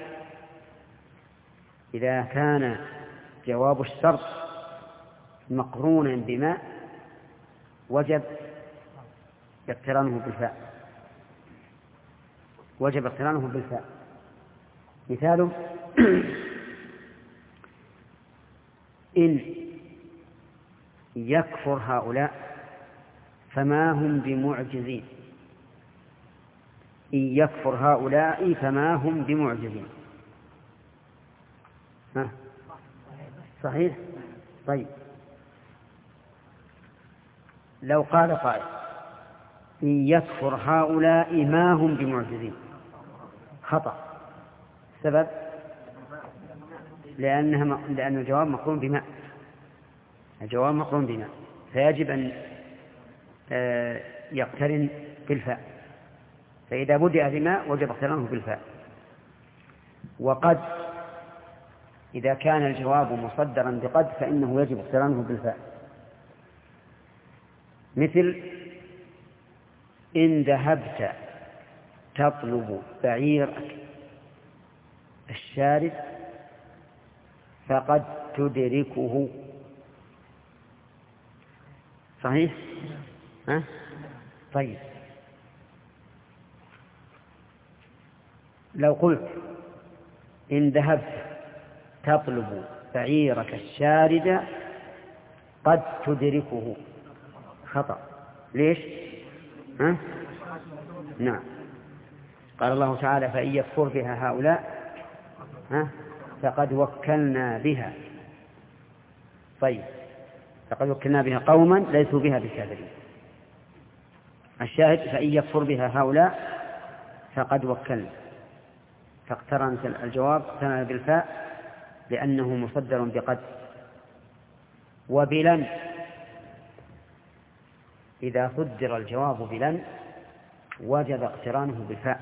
إذا كان جواب الشرط مقرونا بما وجب اقترانه بالفاء وجب اقترانه بالفاء. مثاله: إن يكفر هؤلاء فما هم بمعجزين. إن يكفر هؤلاء فما هم بمعجزين. ها؟ صحيح. طيب لو قال قائل: إن يكفر هؤلاء ما هم بمعجزين. خطأ. سبب لأنها لأن الجواب مقرون بما الجواب مقرون بما فيجب أن يقترن بالفاء. فإذا بدأ بما وجب اقترانه بالفاء. وقد إذا كان الجواب مصدرا بقد فإنه يجب اقترانه بالفاء. مثل إن ذهبت تطلب بعيرك الشارد فقد تدركه. صحيح؟ ها؟ طيب لو قلت إن ذهبت تطلب بعيرك الشارد قد تدركه، خطأ. ليش؟ ها؟ نعم، قال الله تعالى فإن يكفر بها هؤلاء ها؟ فقد وكلنا بها. طيب فقد وكلنا بها قوما ليسوا بها بكافرين. الشاهد فإن يكفر بها هؤلاء فقد وكلنا، فاقترن الجواب اقترن بالفاء لأنه مصدر بقد. وبلن إذا صدر الجواب بلن وجب اقترانه بالفاء.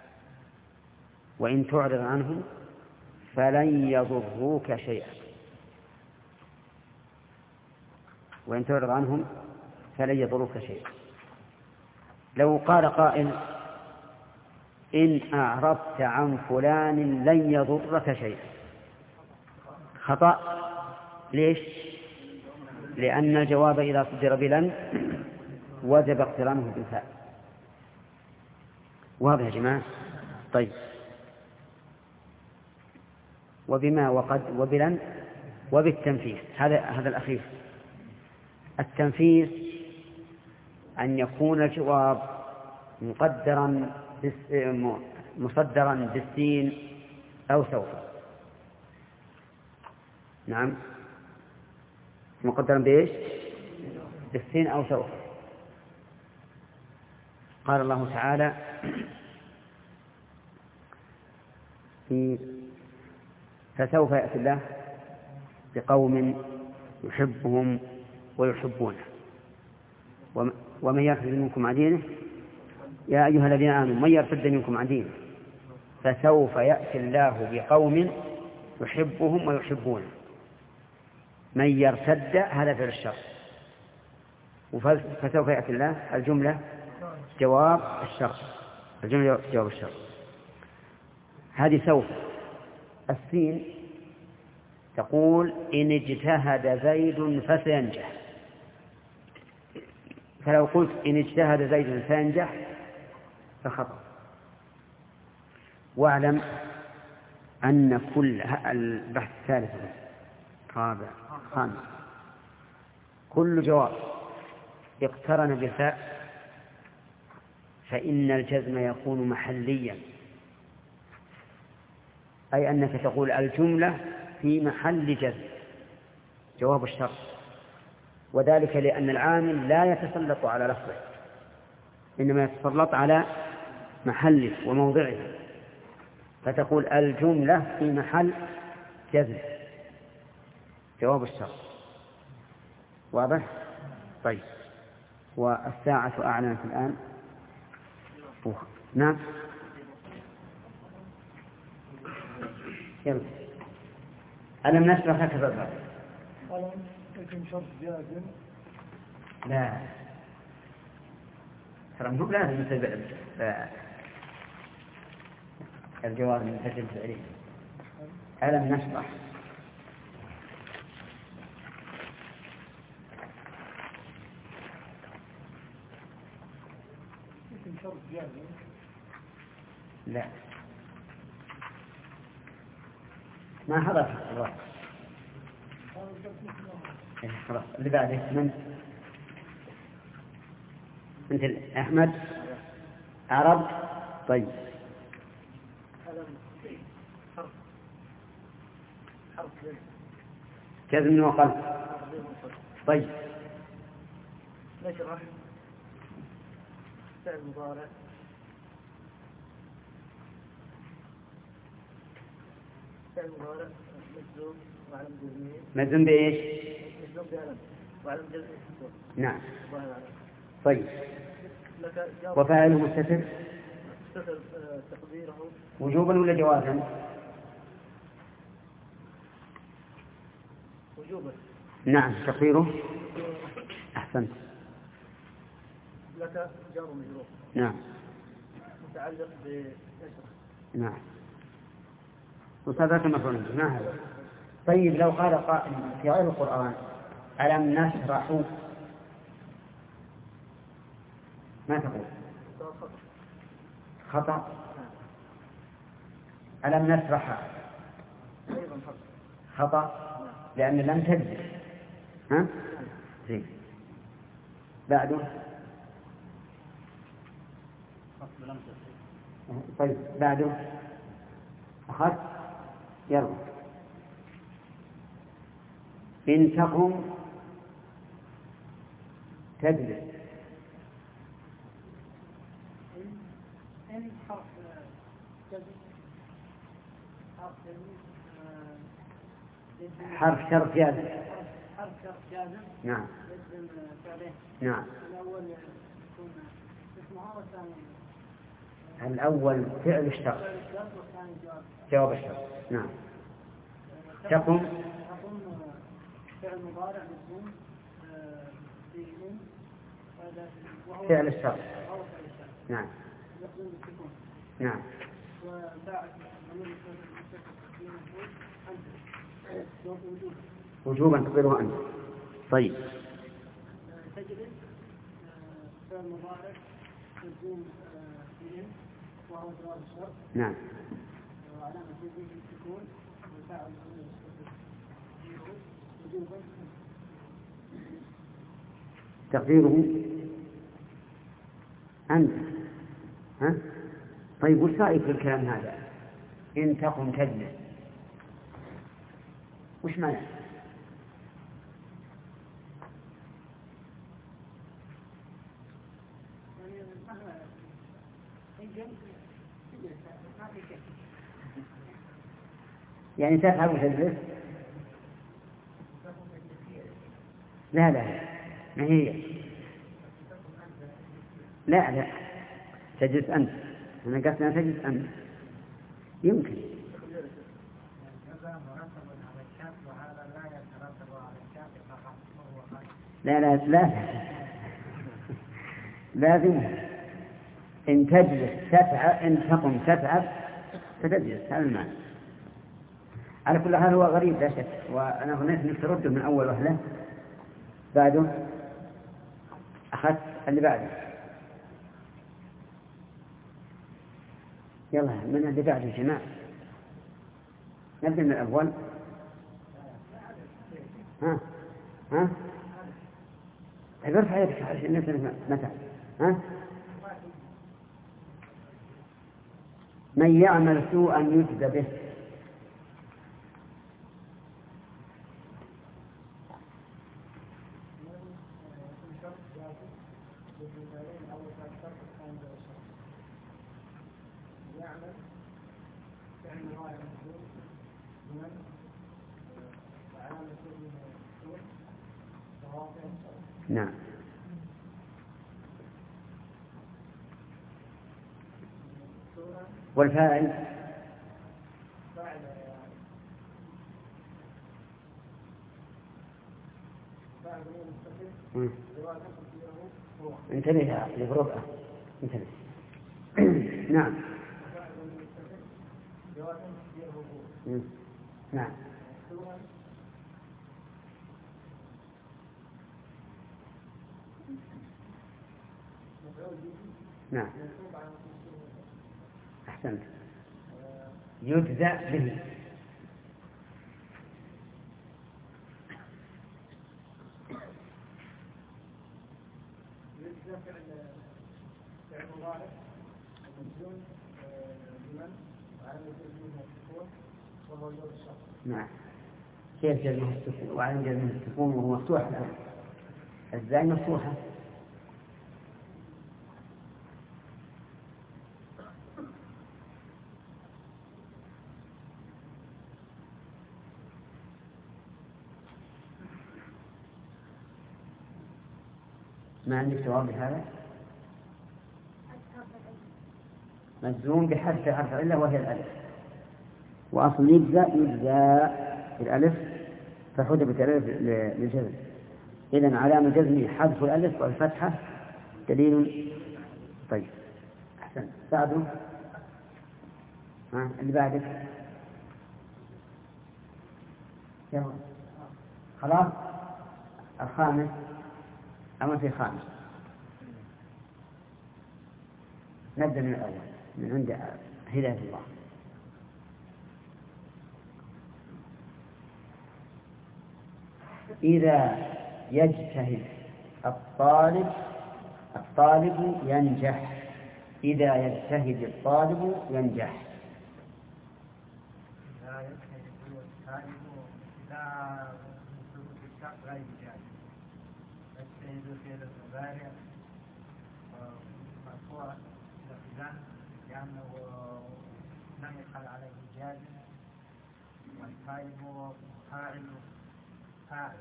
وإن تعرض عنهم فلن يضروك شيئا. وإن تعرض عنهم فلن يضروك شيئا. لو قال قائل إن أعرضت عن فلان لن يضرك شيئا، خطأ. ليش؟ لأن الجواب إذا صدر بلن وجب اقترانه بالفاء. واضح يا جماعة؟ طيب وبما وقد وبلن وبالتنفيذ. هذا هذا الأخير. التنفيذ أن يكون الجواب مقدرا مصدرا بالسين أو سوف. نعم، مقدرا بإيش؟ بالسين أو سوف. قال الله تعالى في فسوف يأتي الله بقوم يحبهم ويحبونه ومن يرتد منكم عن دينه يا أيها الذين آمنوا من يرتد منكم عن دينه فسوف يأتي الله بقوم يحبهم ويحبونه. من يرتد هذا فعل الشر، فسوف يأتي الله الجملة جواب الشر، الجملة جواب الشر. هذه سوف. السين تقول إن اجتهد زيد فسينجح، فلو قلت إن اجتهد زيد فينجح فخطأ. واعلم أن كل البحث الثالث رابع خامس كل جواب اقترن بالفاء فإن الجزم يكون محليا، أي أنك تقول الجملة في محل جزم جواب الشرط، وذلك لأن العامل لا يتسلط على لفظه إنما يتسلط على محله وموضعه، فتقول الجملة في محل جزم جواب الشرط. واضح؟ طيب والساعة أعلنت الآن. نعم يلا. ألم نشرح لك صدرك؟ ألم يكن شرط جازم؟ لا ترى مو لازم نتبع الجواب من فجل فعليه. ألم نشرح يكن شرط جازم؟ لا ما حضر الوقت. خلاص اللي بعده من مثل أحمد عرب. طيب جزم وقلب. طيب نشرح فعل مضارع فعل مضارع مجزوم وعلم جزمه. مجزوم بإيش؟ مجزوم بعلم وعلم جزمه. نعم. طيب وفاعله مستتر تقديره وجوبا ولا جوازا؟ وجوبا. نعم تقديره أحسنت لك جار ومجرور. نعم. متعلق بنشرة. نعم. وصفات المفعول به ما هذا؟ طيب لو قال قائل في غير القرآن ألم نشرح ما تقول؟ خطأ. ألم نشرح خطأ لأن لم تجد. ها؟ زين. بعده. طيب بعده أخذت يلا إن تقم تجلس. إن حرف جزم حرف حرف شرط جازم. حرف شرط جازم. نعم. يجزم فعله. نعم. الأول يكون اسمها والثاني الأول فعل الشرط والثاني جواب جواب الشرط. نعم. تقم تقوم فعل مضارع مجزوم بإن فعل الشرط. نعم. يقوم بالسكون. نعم. وبعد ضمير المستتر أنت وجوبا تقدره أنت. طيب. تجلس فعل مضارع مجزوم بإن وهو جواب الشرط. نعم. وعلامة جزمه السكون وفاعل ضمير المستتر وجوبا تقديره أنت. ها؟ طيب وش رأيك في الكلام هذا؟ إن تقم تجلس وش معنى؟ يعني تفعل وتجلس؟ لا لا ما هي. لا لا تجلس أنت. أنا قلت أنا تجلس أنت يمكن. لا لا لا لازم إن تجلس تتعب إن تقم تتعب فتجلس. هذا المعنى. على كل حال هو غريب لا شك وأنا هناك نترده من أول وهلة. بعده أخذت اللي بعده. يلا من اللي بعده يا جماعة نبدأ من الأول. ها ها ارفع يدك عشان نفهم متى. ها من يعمل سوءا يجزى به. نعم. والفاعل انتبه يا بربع انتبه. نعم. نعم. نعم. أحسنت. يجزى به. يجزى فعل فعل مضارع مجزوم بمن وعلى جزمه السكون وهو جواب الشرط. نعم. كيف جزمه السكون وعلى جزمه السكون وهو مفتوح الآن؟ الزاي مفتوحة. ما عندك جواب لهذا؟ مجزوم بحذف حرف العلة وهي الألف. وأصل يجزى يجزى بالألف فحذفت الألف للجزم. إذن علامة جزمه حذف الألف والفتحة دليل. طيب أحسن ساعدوا. ها اللي بعدك يلا خلاص. الخامس أما في خامس نبدأ من الأول من عند هداية الله. إذا يجتهد الطالب الطالب ينجح. إذا يجتهد الطالب ينجح. إذا يجتهد الطالب إذا سلوك الشخص غير جاد يجتهد في المضارع مرفوع لفظا لأنه لم يدخل عليه جاد، والطالب فاعل فاعل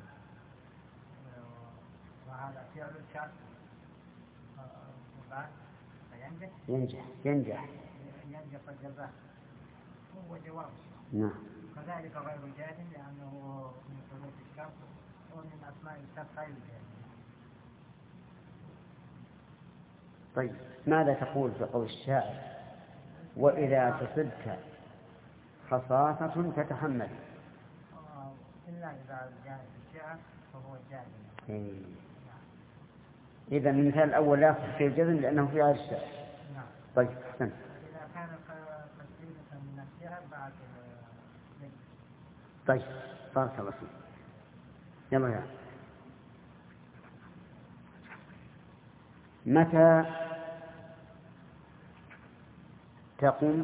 وهذا فعل الشرط وبعد فينجح ينجح ينجح ينجح الجزاء هو جواب. نعم. كذلك غير جاد لأنه من حروف الشرط ومن أسماء الشرط غير جاد. طيب ماذا تقول في قول الشاعر وإذا تصدت خصاصة تتحمل؟ إلا إذا جاء الشعر فهو جاد. إيه. إذا المثال الأول لا يصح فيه الجزم لأنه في هذا الشعر. نعم. طيب أحسن. إذا كان تسليمة من الشعر بعد. طيب بارك الله فيك. يلا يا متى تقم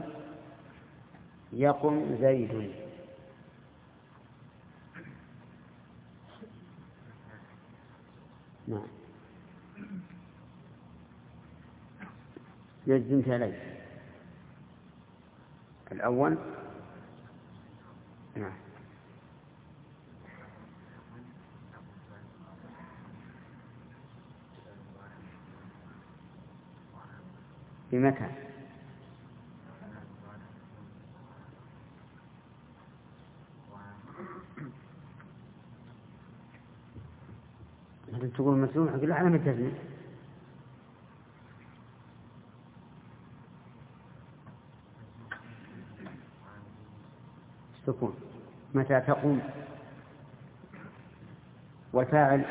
يقم زيد؟ نعم يجزم عليه الأول. نعم بمتى؟ تقول مسلوم حق لا علامة تزمين. تكون متى تقوم وفاعل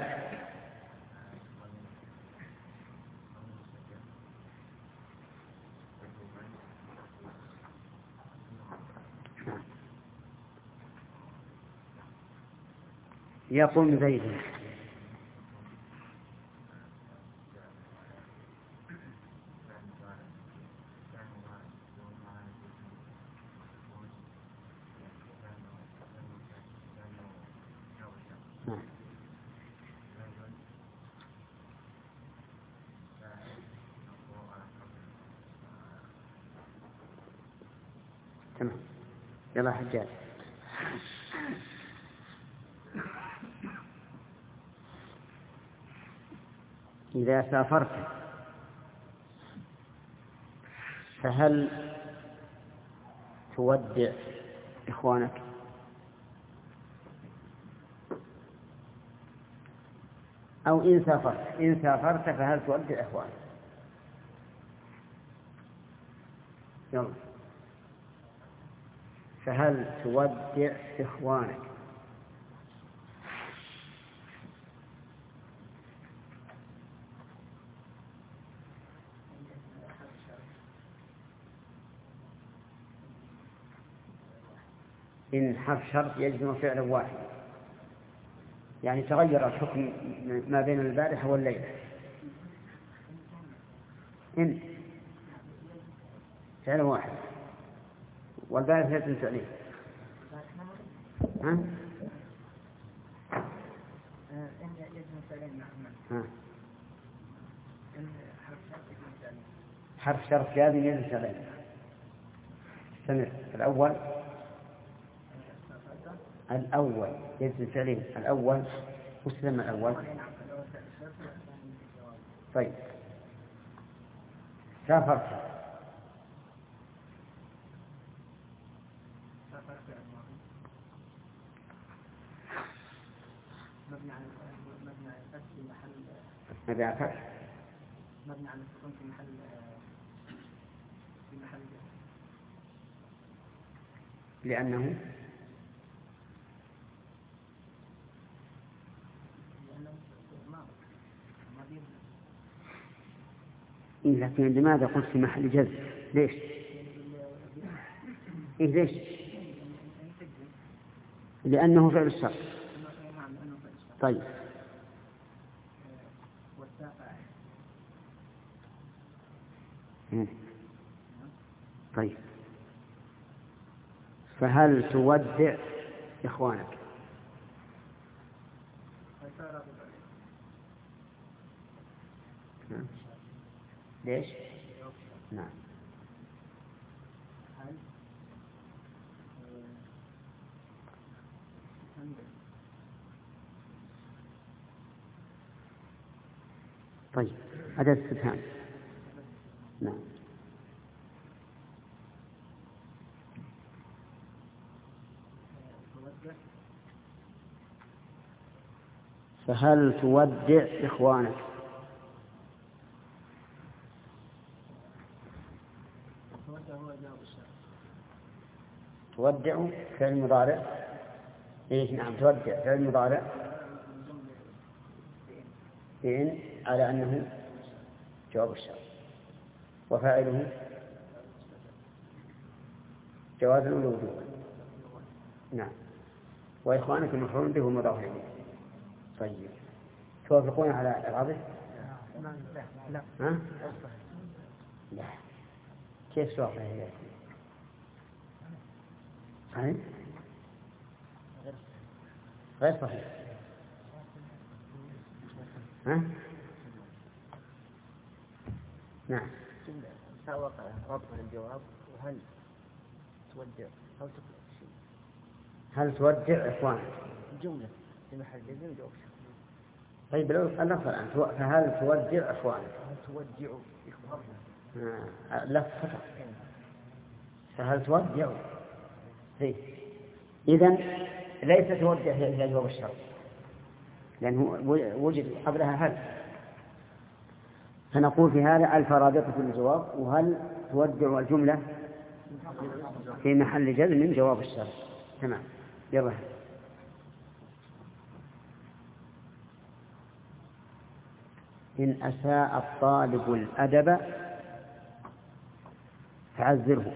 يقوم زيد. تمام. يلا حجاج. إذا سافرت فهل تودع إخوانك؟ أو إن سافرت إن سافرت فهل تودع إخوانك؟ يلا. فهل تودع إخوانك؟ إن حرف شرط يجزم فعلا واحد، يعني تغير الحكم ما بين البارحة والليلة. إن فعلا واحد والبارحة يجزم فعلين. ها؟ إن يجزم فعلين. ها؟ إن حرف شرط يجزم فعلين. حرف شرط لازم يجزم فعلين. استمر. الأول الأول يجزم فعلين. الأول وسلم الأول. طيب سافرت مبني على الفتح في محل مبني على الفتح مبني على السكون في محل في محل لأنه إيه لكن لماذا قلت في محل جزم؟ ليش؟ إيه ليش؟ لأنه فعل الشرط. طيب طيب فهل تودع إخوانك؟ نعم. ليش؟ نعم. طيب هذا استفهام. نعم. فهل تودع إخوانك؟ تودع فعل مضارع. إيه نعم تودع فعل مضارع إن على أنه جواب الشرط وفاعله جواز الوجوب. نعم. وإخوانك المفعول به مضاف إليه. طيب توافقون على إعرابه؟ لا لا ها؟ لا كيف توافق هي؟ صحيح؟ غير صحيح. ها؟ نعم. سوق ربط الجواب وهل تودع أو تقول شيء. هل تودع إخوانك؟ جملة في محل جزم جواب. طيب لو اللفظ الآن فهل تودع إخوانك؟ هل تودع إخوانك؟ آه. لفظ خطأ. فهل تودع؟ إيه. إذن ليس تودع هي جواب الشرط لأنه وجد قبلها هل. فنقول في هذا ألف رابطة الجواب وهل تودع الجملة في محل جزم من جواب الشرط. تمام. يلا. إن أساء الطالب الأدب فعذره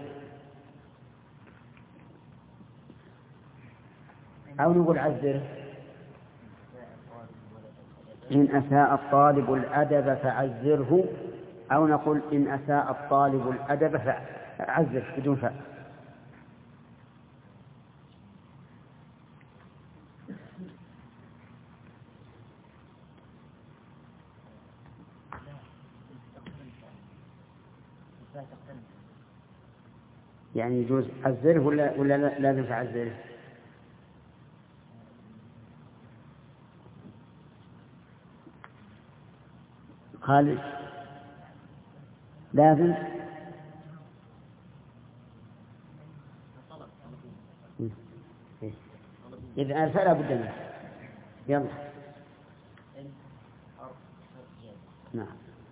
أو نقول عذره. إن أساء الطالب الأدب فعذره أو نقول إن أساء الطالب الأدب فعذره بدون فاء. يعني يجوز عذره ولا ولا لازم تعذره؟ خالد لازم. إذا أرسل لا بد منه. يلا. نعم.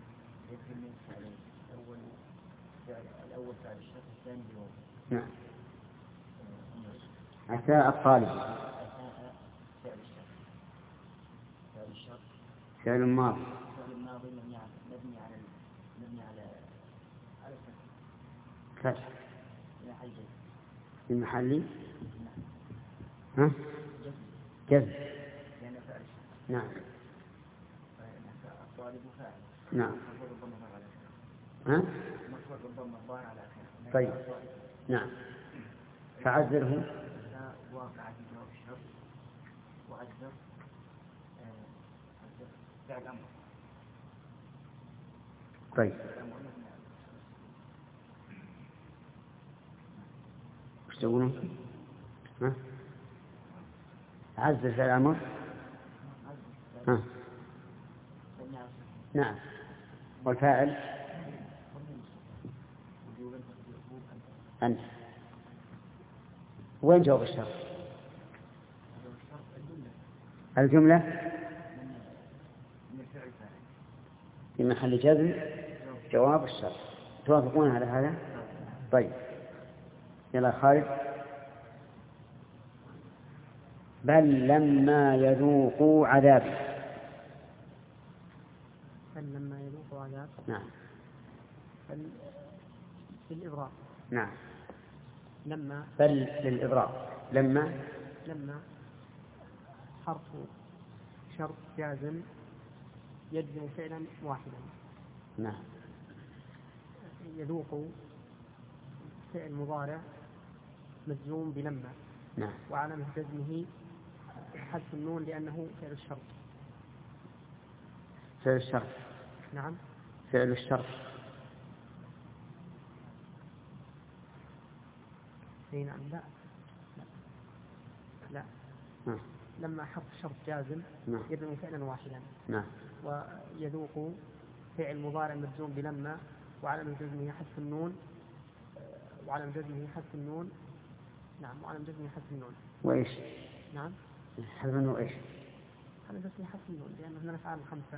الأول فعل الشرط الثاني جواب. نعم. أساء الطالب. أساء فعل الشرط. فعل الشرط. فعل ماضي. فعل ماضي مبني على مبني على مبني على على فتح. في محل جزم. في محل. ها؟ جزم. لأن فعل الشرط. نعم. الطالب فاعل. نعم. ها؟ طيب. نعم. فعذره. واقع في جواب الشرط وعذر فعل الأمر. طيب. وش تقولون؟ ها؟ عذر فعل الأمر. ها؟ نعم. والفاعل أنت. وين جواب الشرط؟ الجملة في محل جزم جواب الشرط. توافقون على هذا؟ طيب يلا خالد. بل لما يذوقوا عذاب. بل لما يذوقوا عذاب. نعم. بل للإبراء. نعم. لما. بل للإبراء. لما. لما حرف شرط جازم يجزم فعلا واحدا. نعم. يذوق فعل مضارع مجزوم بلما. نعم. وعلامة جزمه حذف النون لأنه فعل الشرط. فعل الشرط. نعم. فعل الشرط. اي نعم. لا لا, لا. نعم. لما حرف شرط جازم نعم. يجزم فعلا واحدا. نعم. ويذوق فعل مضارع مجزوم بلما وعلامة جزمه حذف النون. وعلامة جزمه حذف النون. نعم. وعلامة جزمه حذف النون. وإيش؟ نعم. حذف النون وإيش؟ علامة جزمه حذف النون لأنه هنا الأفعال الخمسة.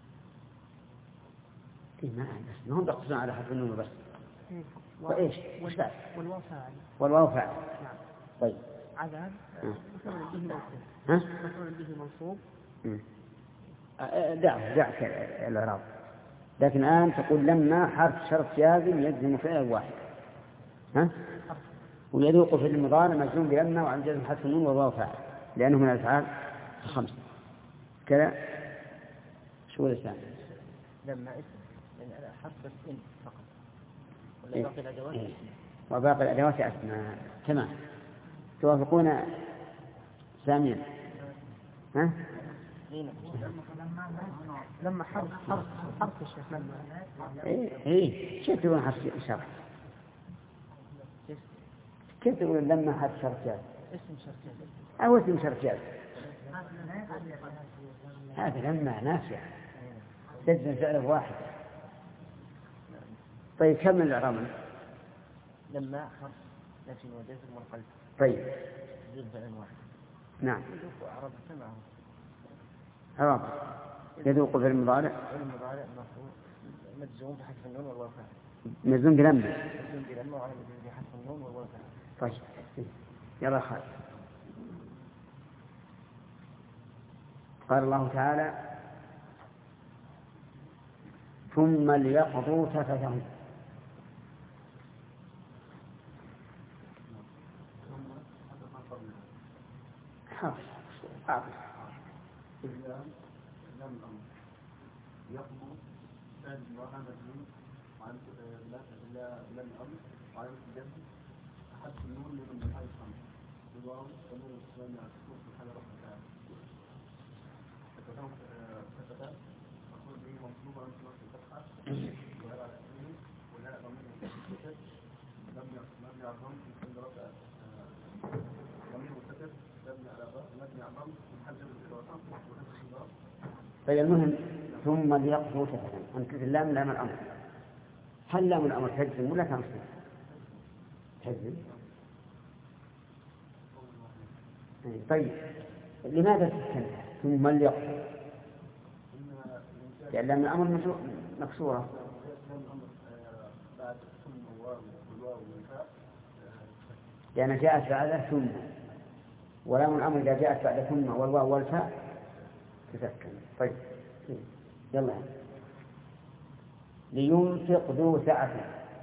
إيه ما بس ما هم يقصدون على حذف النون بس. إيه. و... وإيش؟ وال... والواو فاعل. والواو فاعل. نعم. طيب. عذاب مفعول به منصوب. ها؟ مفعول به منصوب. دع دعك الإعراب. لكن الآن تقول لما حرف شرط جازم يجزم فعلا واحد. ها؟ ويذوق في المضارع مجزوم بلما وعن جزم حذف النون والواو فاعل لأنه من الأفعال الخمسة. كذا. شو الثاني؟ لما اسم لأن حرف بس إن فقط. ولا إيه؟ باقي الأدوات إيه؟ وباقي الأدوات أسماء. تمام. توافقون ساميا؟ ها؟ لما حرف حرف حرف الشيخ لما. إيه إيه كيف تقول حرف شرط؟ كيف تقول لما حرف شرط جاز؟ اسم شرط جاز. أو اسم شرط جاز. هذا لما نافع. تجزم فعله واحد. طيب كم الإعراب؟ لما حرف نفي وجزم والقلب. طيب. جزم فعل واحد. نعم. يذوق أعراب سمعه. عرب. يذوق في المضارع. المضارع مفعول مجزوم بحذف النون والواو فاعل. مجزوم بلما. مجزوم بلما وعلى مجزوم بحذف النون والواو فاعل. طيب. يلا خالد. قال الله تعالى ثم ليقضوا تفثهم. حرف حرف يقضوا فعل وهذا الجنون وعن لا لم الأمر وعن الجنة حذف النون من الحال الخمس بالواو والنون والسلام على السكون في حال رفع تعالى فتفهم فتفهم أقول به مطلوب أن تنص الفتحة وهذا على أسمه ولا ضمير مستتر لم لم يعظم في كل رفع ضمير مستتر لم يعظم لم يعظم في حال جزء الوطن وهذا الخضار. طيب المهم ثم ليقضوا تفثهم. أنت اللام لام الأمر. هل لام الأمر تجزم ولا تنصب؟ تجزم. طيب لماذا تسكنها ثم ليقضوا؟ لأن لام الأمر مكسورة. لأن جاءت بعد ثم ولام الأمر إذا جاءت بعد ثم والواو والفاء تسكن. طيب يلا لينفق ذو سعة.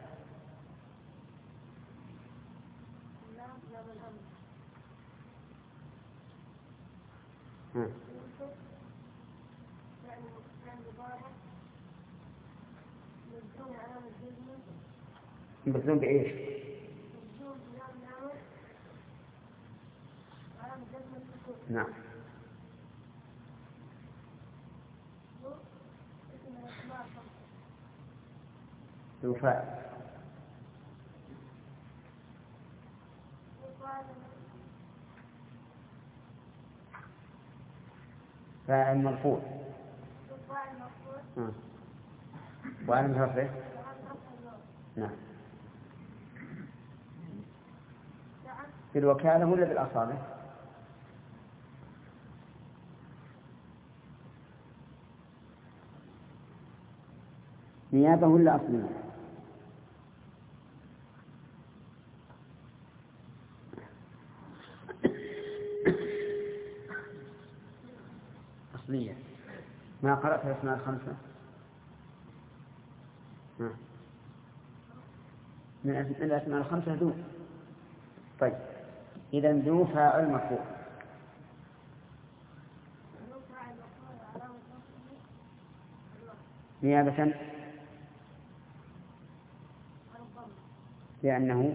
مجزوم بإيش؟ نعم. يفاء فاعل مرفوع. وعلى رفعه. نعم. بالوكالة ولا بالأصابع؟ نيابة ولا أصلية؟ أصلية. ما قرأت الأسماء الخمسة؟ من الأسماء الخمسة ذو. طيب إذا ذو فاعل مرفوع. نيابة لأنه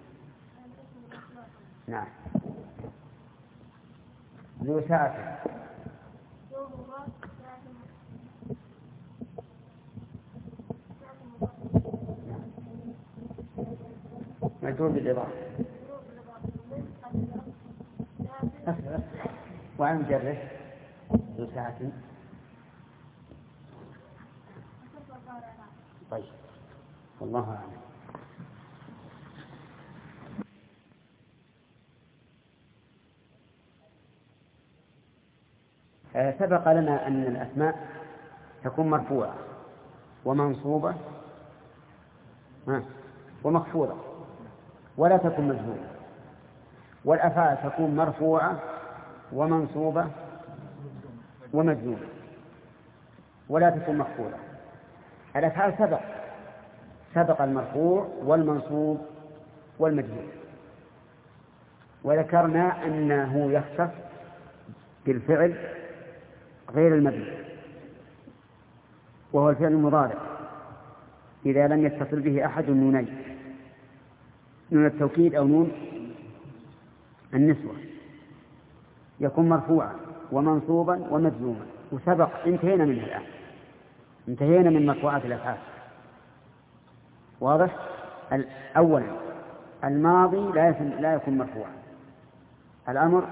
نعم ذو ساعة. مجرور بالإضافة وعن مجرد ذو ساعة. طيب والله أعلم. سبق لنا أن الأسماء تكون مرفوعة ومنصوبة ومخفوضة ولا تكون مجهولة، والأفعال تكون مرفوعة ومنصوبة ومجهولة ولا تكون مخفوضة. الأفعال سبق سبق المرفوع والمنصوب والمجهول، وذكرنا أنه يختص بالفعل غير المبني وهو الفعل المضارع إذا لم يتصل به أحد النونين، نون التوكيد أو نون النسوة، يكون مرفوعا ومنصوبا ومجزوما. وسبق انتهينا منه الآن، انتهينا من مرفوعات الأفعال. واضح؟ أولا الماضي لا يكون مرفوعا، الأمر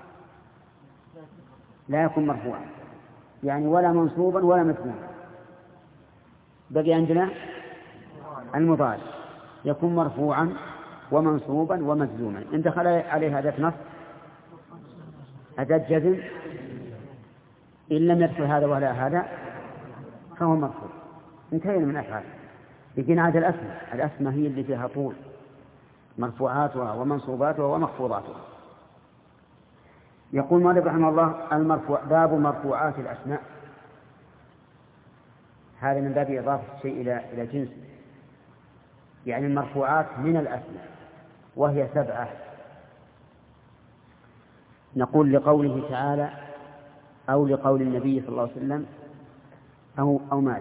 لا يكون مرفوعا يعني ولا منصوبا ولا مجزوما. بقي عندنا المضارع يكون مرفوعا ومنصوبا ومجزوما. إن دخل عليه أداة نصب أداة جزم إن لم يدخل هذا ولا هذا فهو مرفوع. انتهينا من أفعال. يجينا عاد الأسماء. الأسماء هي اللي فيها طول، مرفوعاتها ومنصوباتها ومخفوضاتها. يقول مالك رحمه الله المرفوع باب مرفوعات الأسماء. هذا من باب إضافة الشيء إلى إلى جنس، يعني المرفوعات من الأسماء وهي سبعة. نقول لقوله تعالى أو لقول النبي صلى الله عليه وسلم أو أو ماذا؟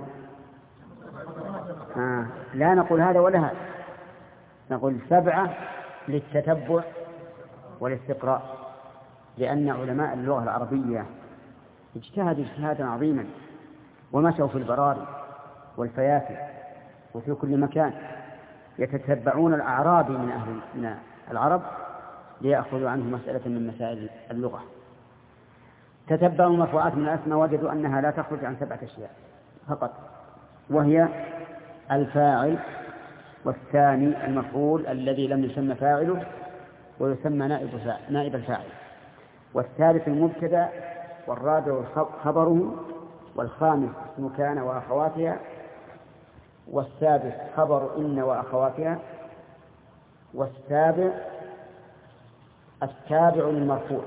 آه. لا نقول هذا ولا هذا، نقول سبعة للتتبع والاستقراء، لأن علماء اللغة العربية اجتهدوا اجتهادا عظيما ومشوا في البراري والفيافي وفي كل مكان يتتبعون الأعراب من أهل من العرب ليأخذوا عنه مسألة من مسائل اللغة. تتبعوا المرفوعات من الأسماء وجدوا أنها لا تخرج عن سبعة أشياء فقط، وهي الفاعل، والثاني المفعول الذي لم يسمى فاعله ويسمى نائب نائب الفاعل، والثالث المبتدأ، والرابع خبره، والخامس اسم كان وأخواتها، والسادس خبر إن وأخواتها، والسابع التابع للمرفوع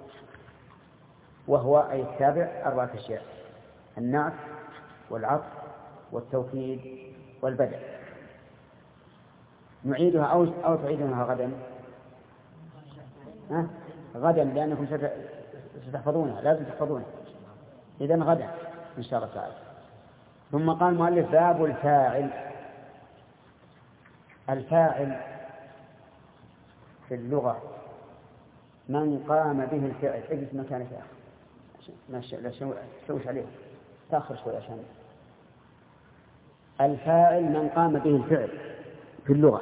وهو أي التابع أربعة أشياء: النعت والعطف والتوكيد والبدء. نعيدها أو أو تعيدها غدا؟ ها؟ غدا لأنكم ستحفظونها، لازم تحفظونها. إذن غدا إن شاء الله تعالى. ثم قال المؤلف باب الفاعل. الفاعل في اللغة من قام به الفعل. اجلس مكانك يا أخي، لا تشوش عليه، تأخر شوي عشان. الفاعل من قام به الفعل في اللغة.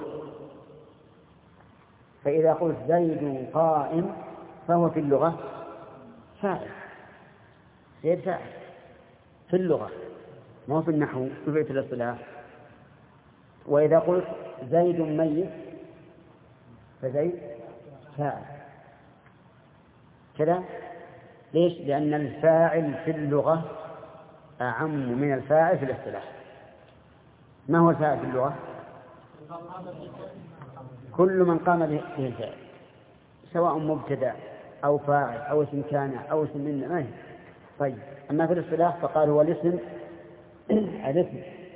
فإذا قلت زيد قائم فهو في اللغة فاعل، زيد فاعل في اللغة، ما هو في النحو في بيت الاصطلاح. وإذا قلت زيد ميت فزيد فاعل كذا. ليش؟ لأن الفاعل في اللغة أعم من الفاعل في الاصطلاح. ما هو الفاعل في اللغة؟ كل من قام به الفعل، سواء مبتدأ أو فاعل أو اسم كان أو اسم من ما هي. طيب، أما في الاصطلاح فقال هو الاسم الاسم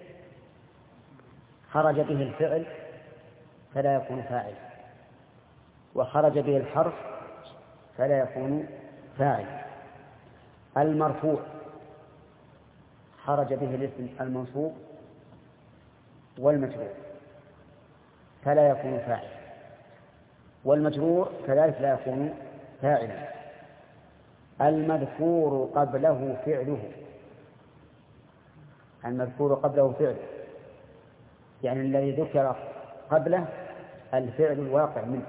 خرج به الفعل فلا يكون فاعل، وخرج به الحرف فلا يكون فاعل. المرفوع خرج به الاسم المنصوب والمجرور فلا يكون فاعل، والمجرور كذلك لا يكون فاعلا. المذكور قبله فعله المذكور قبله فعله يعني الذي ذكر قبله الفعل الواقع منه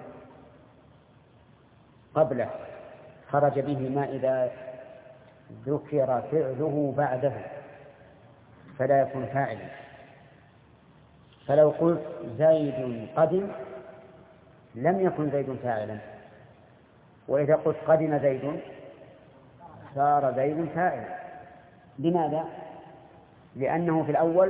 قبله، خرج به ما إذا ذكر فعله بعده فلا يكون فاعلا. فلو قلت زيد قدم لم يكن زيد فاعلا، وإذا قلت قدم زيد صار زيد فاعلا. لماذا؟ لأنه في الأول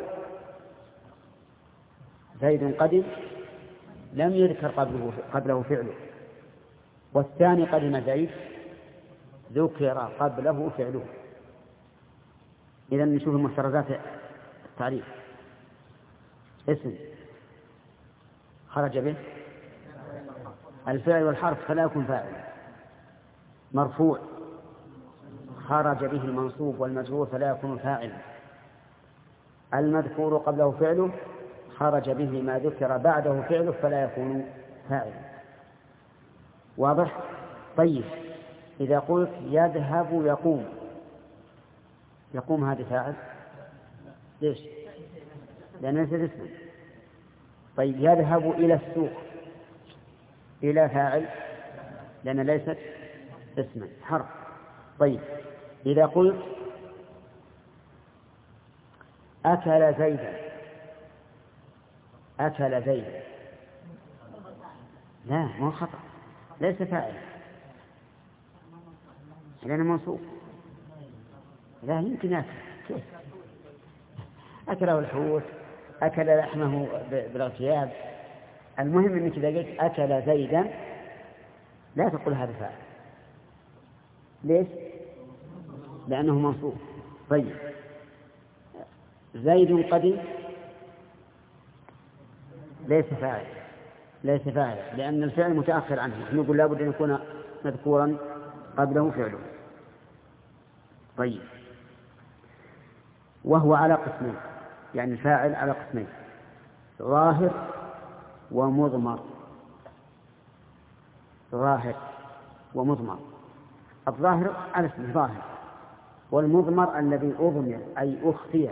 زيد قدم لم يذكر قبله, قبله فعله، والثاني قدم زيد ذكر قبله فعله. إذن نشوف المحترزات التعريف. اسم خرج به الفعل والحرف فلا يكون فاعلا. مرفوع خرج به المنصوب والمجرور فلا يكون فاعلا. المذكور قبله فعله خرج به ما ذكر بعده فعله فلا يكون فاعلا. واضح؟ طيب، إذا قلت يذهب يقوم يقوم هذا فاعل؟ ليش؟ لأنه ليس اسما. طيب، يذهب إلى السوق إلى فاعل لأنه ليست اسما، حرف. طيب، إذا قلت أكل زيدا أكل زيدا لا، ما خطأ، ليس فاعل لأنه منصوب. لا يمكن أكل، كيف؟ أكله الحوت، أكل لحمه بالاغتياب. المهم أنك إذا قلت أكل زيدا لا تقول هذا فاعل. ليش؟ لأنه منصوب. طيب، زيد قدم ليس فاعل ليس فاعل لأن الفعل متأخر عنه، نحن نقول لابد أن يكون مذكورا قبله فعله. طيب، وهو على قسمين، يعني الفاعل على قسمين: ظاهر ومضمر. ظاهر ومضمر. الظاهر على اسم ظاهر، والمضمر الذي أضمر أي أخفي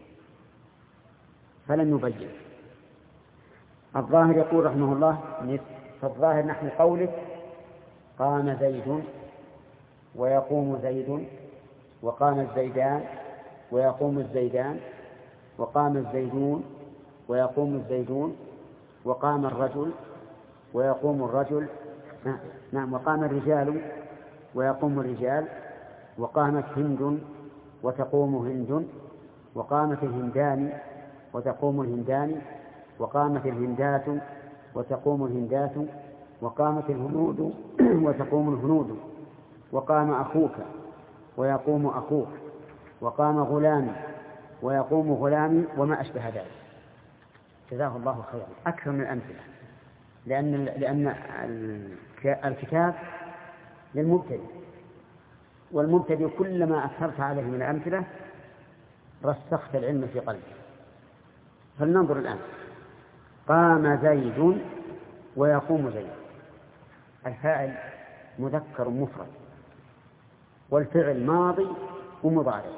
فلم يبين. الظاهر يقول رحمه الله: فالظاهر نحن قولك قام زيد ويقوم زيد وقام الزيدان ويقوم الزيدان وقام الزيدون ويقوم الزيدون وقام الرجل ويقوم الرجل نعم وقام الرجال ويقوم الرجال وقامت هند وتقوم هند وقامت الهندان وتقوم الهندان وقامت الهندات وتقوم الهندات وقامت الهنود وتقوم الهنود وقام أخوك ويقوم أخوك وقام غلام ويقوم غلامي وما أشبه ذلك. جزاه الله خيرا. أكثر من الأمثلة، لأن لأن الكتاب للمبتدئ، والمبتدئ كلما أكثرت عليه من الأمثلة رسخت العلم في قلبه. فلننظر الآن: قام زيد ويقوم زيد. الفاعل مذكر مفرد، والفعل ماضي ومضارع.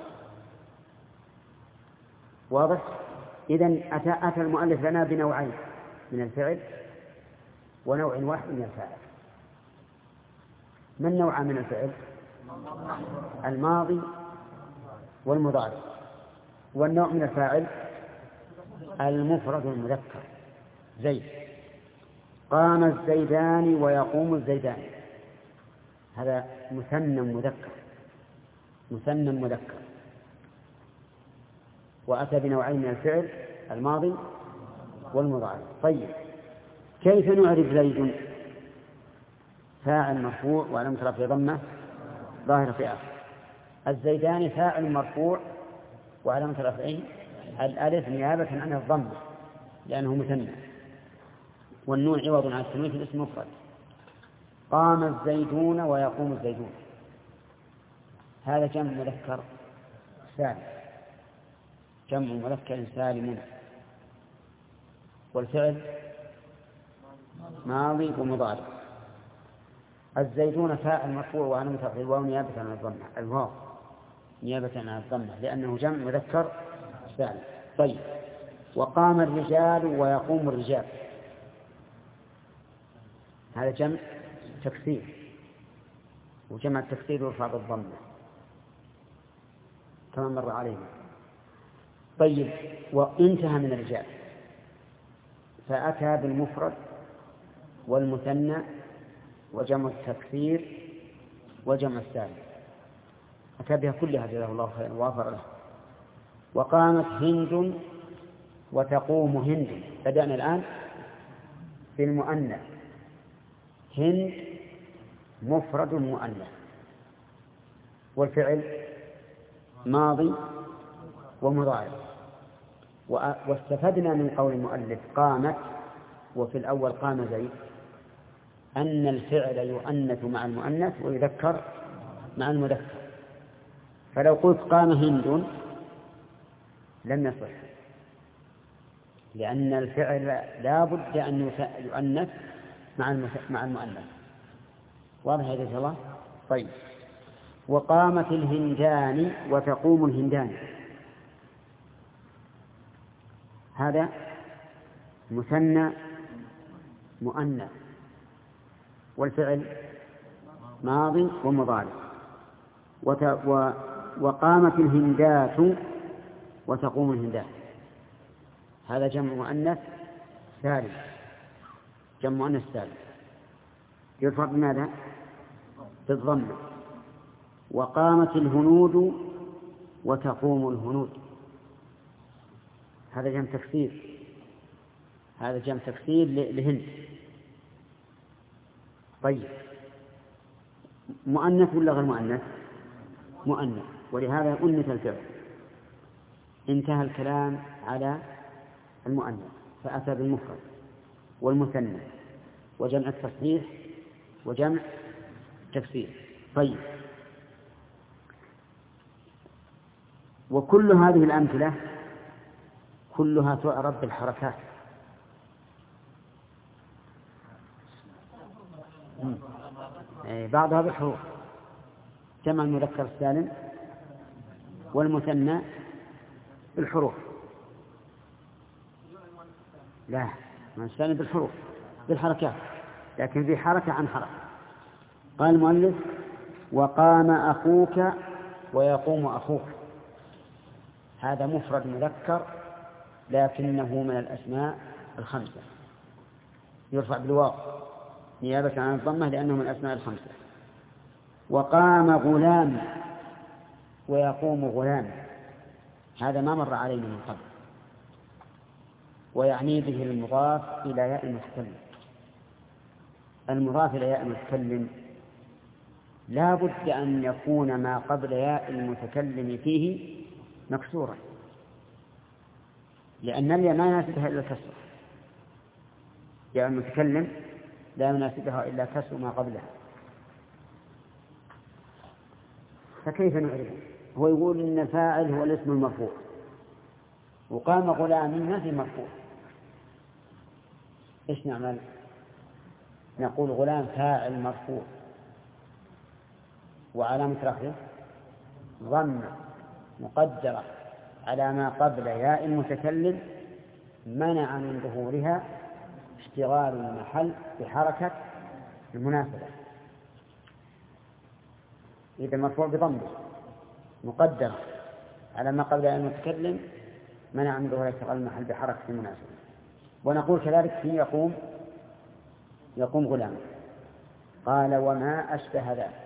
واضح؟ إذن أتى, أتى المؤلف لنا بنوعين من الفعل ونوع واحد من الفاعل. ما النوع من الفعل؟ الماضي والمضارع. والنوع من الفاعل المفرد المذكر. زيد. قام الزيدان ويقوم الزيدان، هذا مثنى مذكر مثنى مذكر. وأتى بنوعين من الفعل: الماضي والمضارع. طيب كيف نعرف زيد؟ فاعل مرفوع وعلامة رفعه ضمة ظاهرة في آخر. الزيدان فاعل مرفوع وعلامة رفعه الألف نيابة عن الضمة لأنه مثنى، والنون عوض عن التنوين في الاسم مفرد. قام الزيدون ويقوم الزيدون، هذا جمع مذكر سالم، جمع مذكر سالم. والفعل ماضي ومضارع. الزيدون فاعل مرفوع وعلامة رفعه الواو نيابة عن الضمة، الواو نيابة عن الضمة لأنه جمع مذكر سالم. طيب وقام الرجال ويقوم الرجال، هذا جمع تكسير، وجمع التكسير يرفع بالضمة كما مر علينا. طيب وانتهى من الرجال فأتى بالمفرد والمثنى وجمع التكسير وجمع السالم، أتى بها كلها جزاه الله خيرا ووفر له. وقامت هند وتقوم هند، بدأنا الآن بالمؤنث، هند مفرد مؤنث، والفعل ماضي ومضارع. واستفدنا من قول المؤلف قامت وفي الأول قام زيد أن الفعل يؤنث مع المؤنث ويذكر مع المذكر. فلو قلت قام هند لم يصح، لأن الفعل لا بد أن يؤنث مع المؤنث. واضح يا جزاه الله؟ طيب وقامت الهندان وتقوم الهندان، هذا مثنى مؤنث، والفعل ماضي ومضارع. وقامت الهندات وتقوم الهندات، هذا جمع مؤنث سالم، جمع مؤنث سالم يرفع بماذا؟ بالضمة. وقامت الهنود وتقوم الهنود، هذا جمع تكسير، هذا جمع تكسير لهند. طيب مؤنث ولا غير مؤنث؟ مؤنث، ولهذا أنث الفعل. انتهى الكلام على المؤنث فأتى بالمفرد والمثنى وجمع التصحيح وجمع تكسير. طيب وكل هذه الأمثلة كلها تعرف بالحركات. بعضها بالحروف، جمع المذكر السالم والمثنى بالحروف. لا ما السالم بالحروف بالحركات، لكن في حركة عن حركة. قال المؤلف وقام أخوك ويقوم أخوك، هذا مفرد مذكر لكنه من الأسماء الخمسة، يرفع بالواو نيابة عن الضمة لأنه من الأسماء الخمسة. وقام غلام ويقوم غلام، هذا ما مر علينا من قبل، ويعني به المضاف إلى ياء المتكلم. المضاف إلى ياء المتكلم لا بد أن يكون ما قبل ياء المتكلم فيه مكسورا، لأن الياء ما يناسبها إلا الكسر، ياء المتكلم لا يناسبها إلا كسر ما قبلها. فكيف نعرفه؟ هو يقول إن الفاعل هو الاسم المرفوع، وقام غلام ما في مرفوع، إيش نعمل؟ نقول غلام فاعل مرفوع وعلامة رفعه ضمة مقدرة على ما قبل ياء المتكلم منع من ظهورها اشتغال المحل بحركة المناسبة. إذا مرفوع بضمة مقدرة على ما قبل ياء المتكلم منع من ظهور اشتغال المحل بحركة المناسبة. ونقول كذلك في يقوم يقوم غلام. قال وما أشبه ذلك،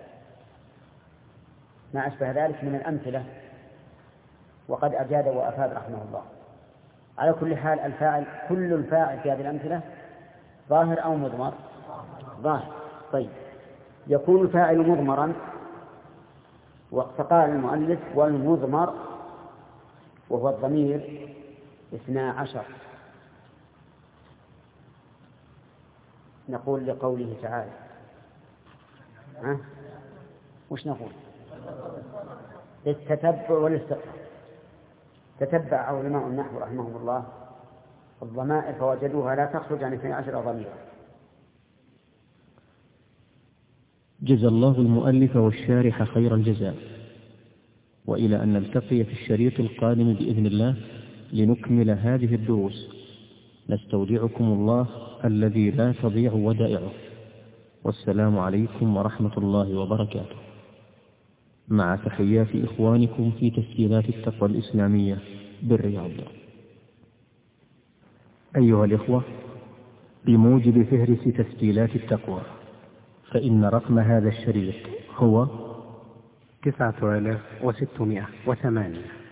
ما أشبه ذلك من الأمثلة، وقد أجاد وأفاد رحمه الله. على كل حال الفاعل، كل الفاعل في هذه الأمثلة ظاهر أو مضمر؟ ظاهر. طيب يكون الفاعل مضمرا، فقال المؤلف والمضمر وهو الضمير اثنا عشر. نقول لقوله تعالى ها؟ وش نقول؟ التتبع والاستقراء. تتبع علماء النحو رحمهم الله الضمائر فوجدوها لا تخرج عن اثني عشر ضميرا. جزى الله المؤلف والشارح خير الجزاء، وإلى أن نلتقي في الشريط القادم بإذن الله لنكمل هذه الدروس، نستودعكم الله الذي لا تضيع ودائعه، والسلام عليكم ورحمة الله وبركاته، مع تحيات إخوانكم في تسجيلات التقوى الإسلامية بالرياض. أيها الإخوة، بموجب فهرس تسجيلات التقوى فإن رقم هذا الشريط هو تسعة آلاف وستمائة وثمانية.